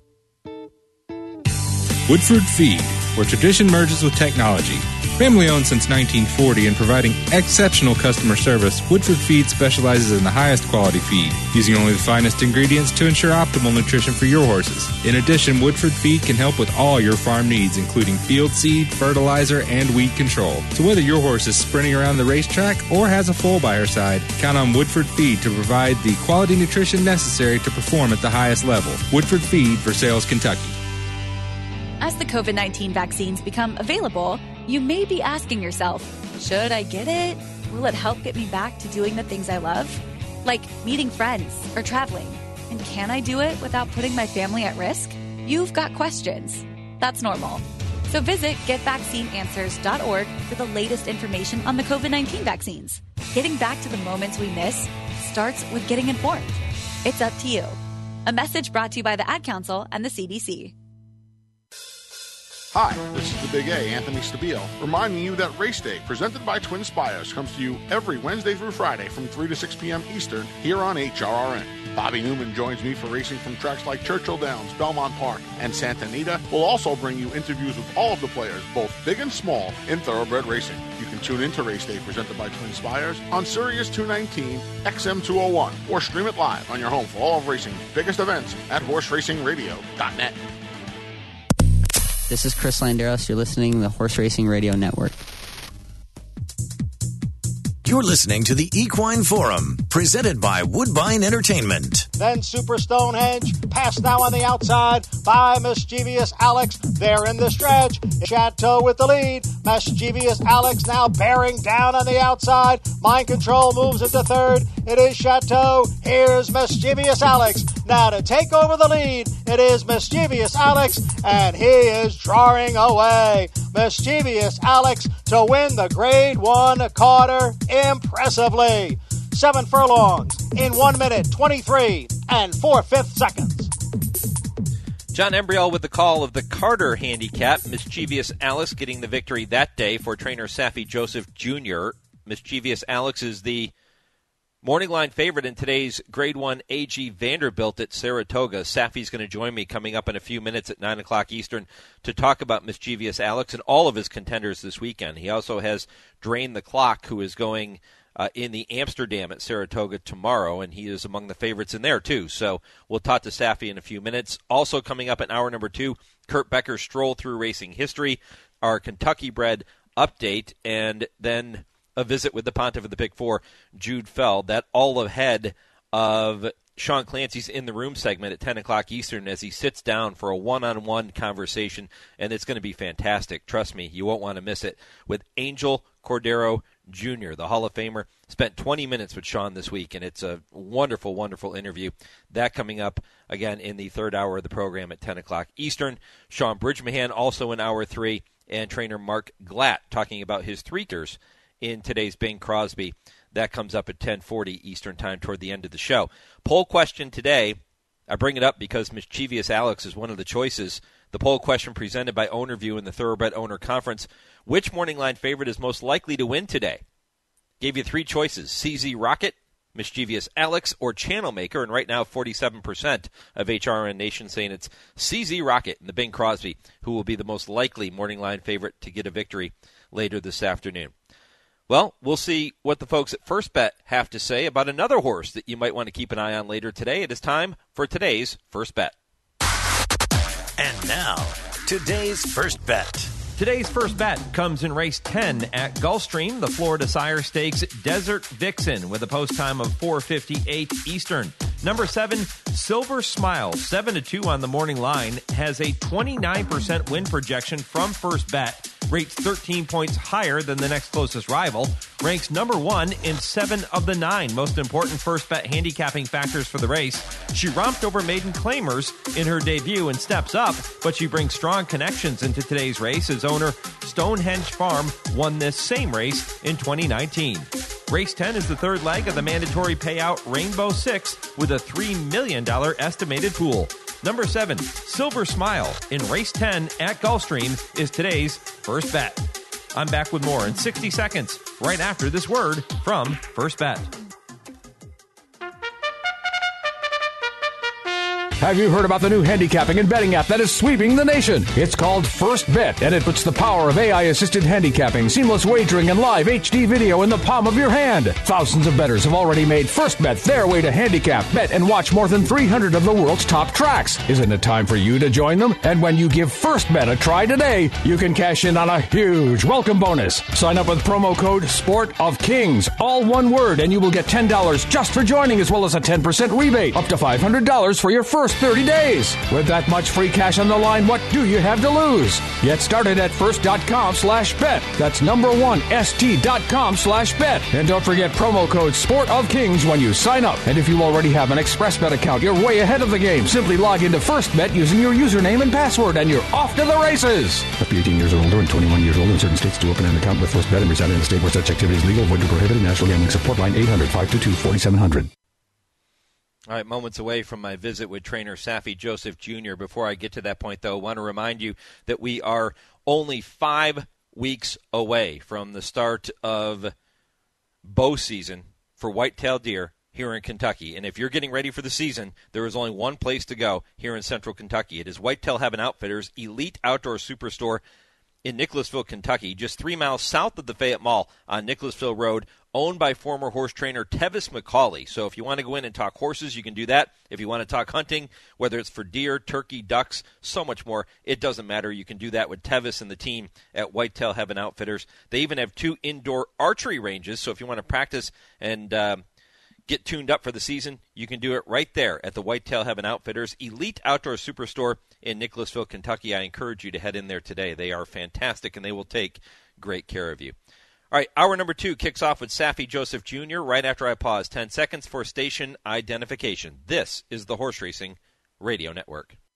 Woodford Feed, where tradition merges with technology. Family owned since nineteen forty and providing exceptional customer service, Woodford Feed specializes in the highest quality feed, using only the finest ingredients to ensure optimal nutrition for your horses. In addition, Woodford Feed can help with all your farm needs, including field seed, fertilizer, and weed control. So whether your horse is sprinting around the racetrack or has a foal by her side, count on Woodford Feed to provide the quality nutrition necessary to perform at the highest level. Woodford Feed for Sales, Kentucky. As the COVID nineteen vaccines become available, you may be asking yourself, should I get it? Will it help get me back to doing the things I love? Like meeting friends or traveling. And can I do it without putting my family at risk? You've got questions. That's normal. So visit get vaccine answers dot org for the latest information on the COVID nineteen vaccines. Getting back to the moments we miss starts with getting informed. It's up to you. A message brought to you by the Ad Council and the C D C. Hi, this is the Big A, Anthony Stabile, reminding you that Race Day, presented by Twin Spires, comes to you every Wednesday through Friday from three to six p.m. Eastern here on H R R N. Bobby Newman joins me for racing from tracks like Churchill Downs, Belmont Park, and Santa Anita. We'll also bring you interviews with all of the players, both big and small, in thoroughbred racing. You can tune into Race Day, presented by Twin Spires, on Sirius two nineteen, X M two oh one, or stream it live on your home for all of racing's biggest events at horse racing radio dot net. This is Chris Landeros. You're listening to the Horse Racing Radio Network. You're listening to the Equine Forum, presented by Woodbine Entertainment. Then Super Stonehenge, pass now on the outside by Mischievous Alex. They're in the stretch. Chateau with the lead. Mischievous Alex now bearing down on the outside. Mind Control moves into third. It is Chateau. Here's Mischievous Alex. Now to take over the lead, it is Mischievous Alex, and he is drawing away. Mischievous Alex to win the Grade One Quarter impressively. Seven furlongs in one minute, twenty-three and four-fifths seconds. John Embriel with the call of the Carter Handicap. Mischievous Alex getting the victory that day for trainer Saffie Joseph Junior Mischievous Alex is the morning line favorite in today's Grade one A G Vanderbilt at Saratoga. Saffie's going to join me coming up in a few minutes at nine o'clock Eastern to talk about Mischievous Alex and all of his contenders this weekend. He also has Drain the Clock, who is going uh, in the Amsterdam at Saratoga tomorrow, and he is among the favorites in there, too. So we'll talk to Saffie in a few minutes. Also coming up in hour number two, Kurt Becker's Stroll Through Racing History, our Kentucky-bred update, and then a visit with the Pontiff of the Big Four, Jude Feld. That all ahead of Sean Clancy's In the Room segment at ten o'clock Eastern as he sits down for a one-on-one conversation, and it's going to be fantastic. Trust me, you won't want to miss it, with Angel Cordero Junior, the Hall of Famer. Spent twenty minutes with Sean this week, and it's a wonderful, wonderful interview. That coming up, again, in the third hour of the program at ten o'clock Eastern. Sean Bridgmohan also in hour three, and trainer Mark Glatt talking about his three-ters in today's Bing Crosby. That comes up at ten forty Eastern Time toward the end of the show. Poll question today, I bring it up because Mischievous Alex is one of the choices. The poll question presented by OwnerView in the Thoroughbred Owner Conference. Which morning line favorite is most likely to win today? Gave you three choices: C Z Rocket, Mischievous Alex, or Channel Maker. And right now, forty-seven percent of H R N Nation saying it's C Z Rocket and the Bing Crosby, who will be the most likely morning line favorite to get a victory later this afternoon. Well, we'll see what the folks at First Bet have to say about another horse that you might want to keep an eye on later today. It is time for today's First Bet. And now, today's First Bet. Today's First Bet comes in race ten at Gulfstream, the Florida Sire Stakes Desert Vixen, with a post time of four fifty-eight Eastern. Number seven, Silver Smile, seven to two on the morning line, has a twenty-nine percent win projection from First Bet, rates thirteen points higher than the next closest rival, ranks number one in seven of the nine most important First Bet handicapping factors for the race. She romped over maiden claimers in her debut and steps up, but she brings strong connections into today's race as owner Stonehenge Farm won this same race in twenty nineteen. Race ten is the third leg of the mandatory payout Rainbow Six with a three million dollars estimated pool. Number seven, Silver Smile, in race ten at Gulfstream is today's First Bet. I'm back with more in sixty seconds, right after this word from First Bet. Have you heard about the new handicapping and betting app that is sweeping the nation? It's called First Bet, and it puts the power of A I-assisted handicapping, seamless wagering, and live H D video in the palm of your hand. Thousands of bettors have already made First Bet their way to handicap, bet, and watch more than three hundred of the world's top tracks. Isn't it time for you to join them? And when you give First Bet a try today, you can cash in on a huge welcome bonus. Sign up with promo code Sport of Kings, all one word, and you will get ten dollars just for joining, as well as a ten percent rebate, up to five hundred dollars for your first first thirty days. With that much free cash on the line, what do you have to lose? Get started at first.com slash bet. That's number one, st.com slash bet. And don't forget promo code Sport of Kings when you sign up. And if you already have an ExpressBet account, you're way ahead of the game. Simply log into FirstBet using your username and password, and you're off to the races. Must be eighteen years or older and twenty-one years old in certain states to open an account with FirstBet and reside in a state where such activity is legal. Void or prohibited. National Gambling Support Line eight hundred, five two two, four seven zero zero. All right, moments away from my visit with trainer Safi Joseph Junior Before I get to that point, though, I want to remind you that we are only five weeks away from the start of bow season for whitetail deer here in Kentucky. And if you're getting ready for the season, there is only one place to go here in central Kentucky. It is Whitetail Heaven Outfitters Elite Outdoor Superstore in Nicholasville, Kentucky, just three miles south of the Fayette Mall on Nicholasville Road, owned by former horse trainer Tevis McCauley. So if you want to go in and talk horses, you can do that. If you want to talk hunting, whether it's for deer, turkey, ducks, so much more, it doesn't matter. You can do that with Tevis and the team at Whitetail Heaven Outfitters. They even have two indoor archery ranges, so if you want to practice and uh, get tuned up for the season, you can do it right there at the Whitetail Heaven Outfitters Elite Outdoor Superstore in Nicholasville, Kentucky. I encourage you to head in there today. They are fantastic, and they will take great care of you. All right, hour number two kicks off with Safi Joseph Junior right after I pause ten seconds for station identification. This is the Horse Racing Radio Network.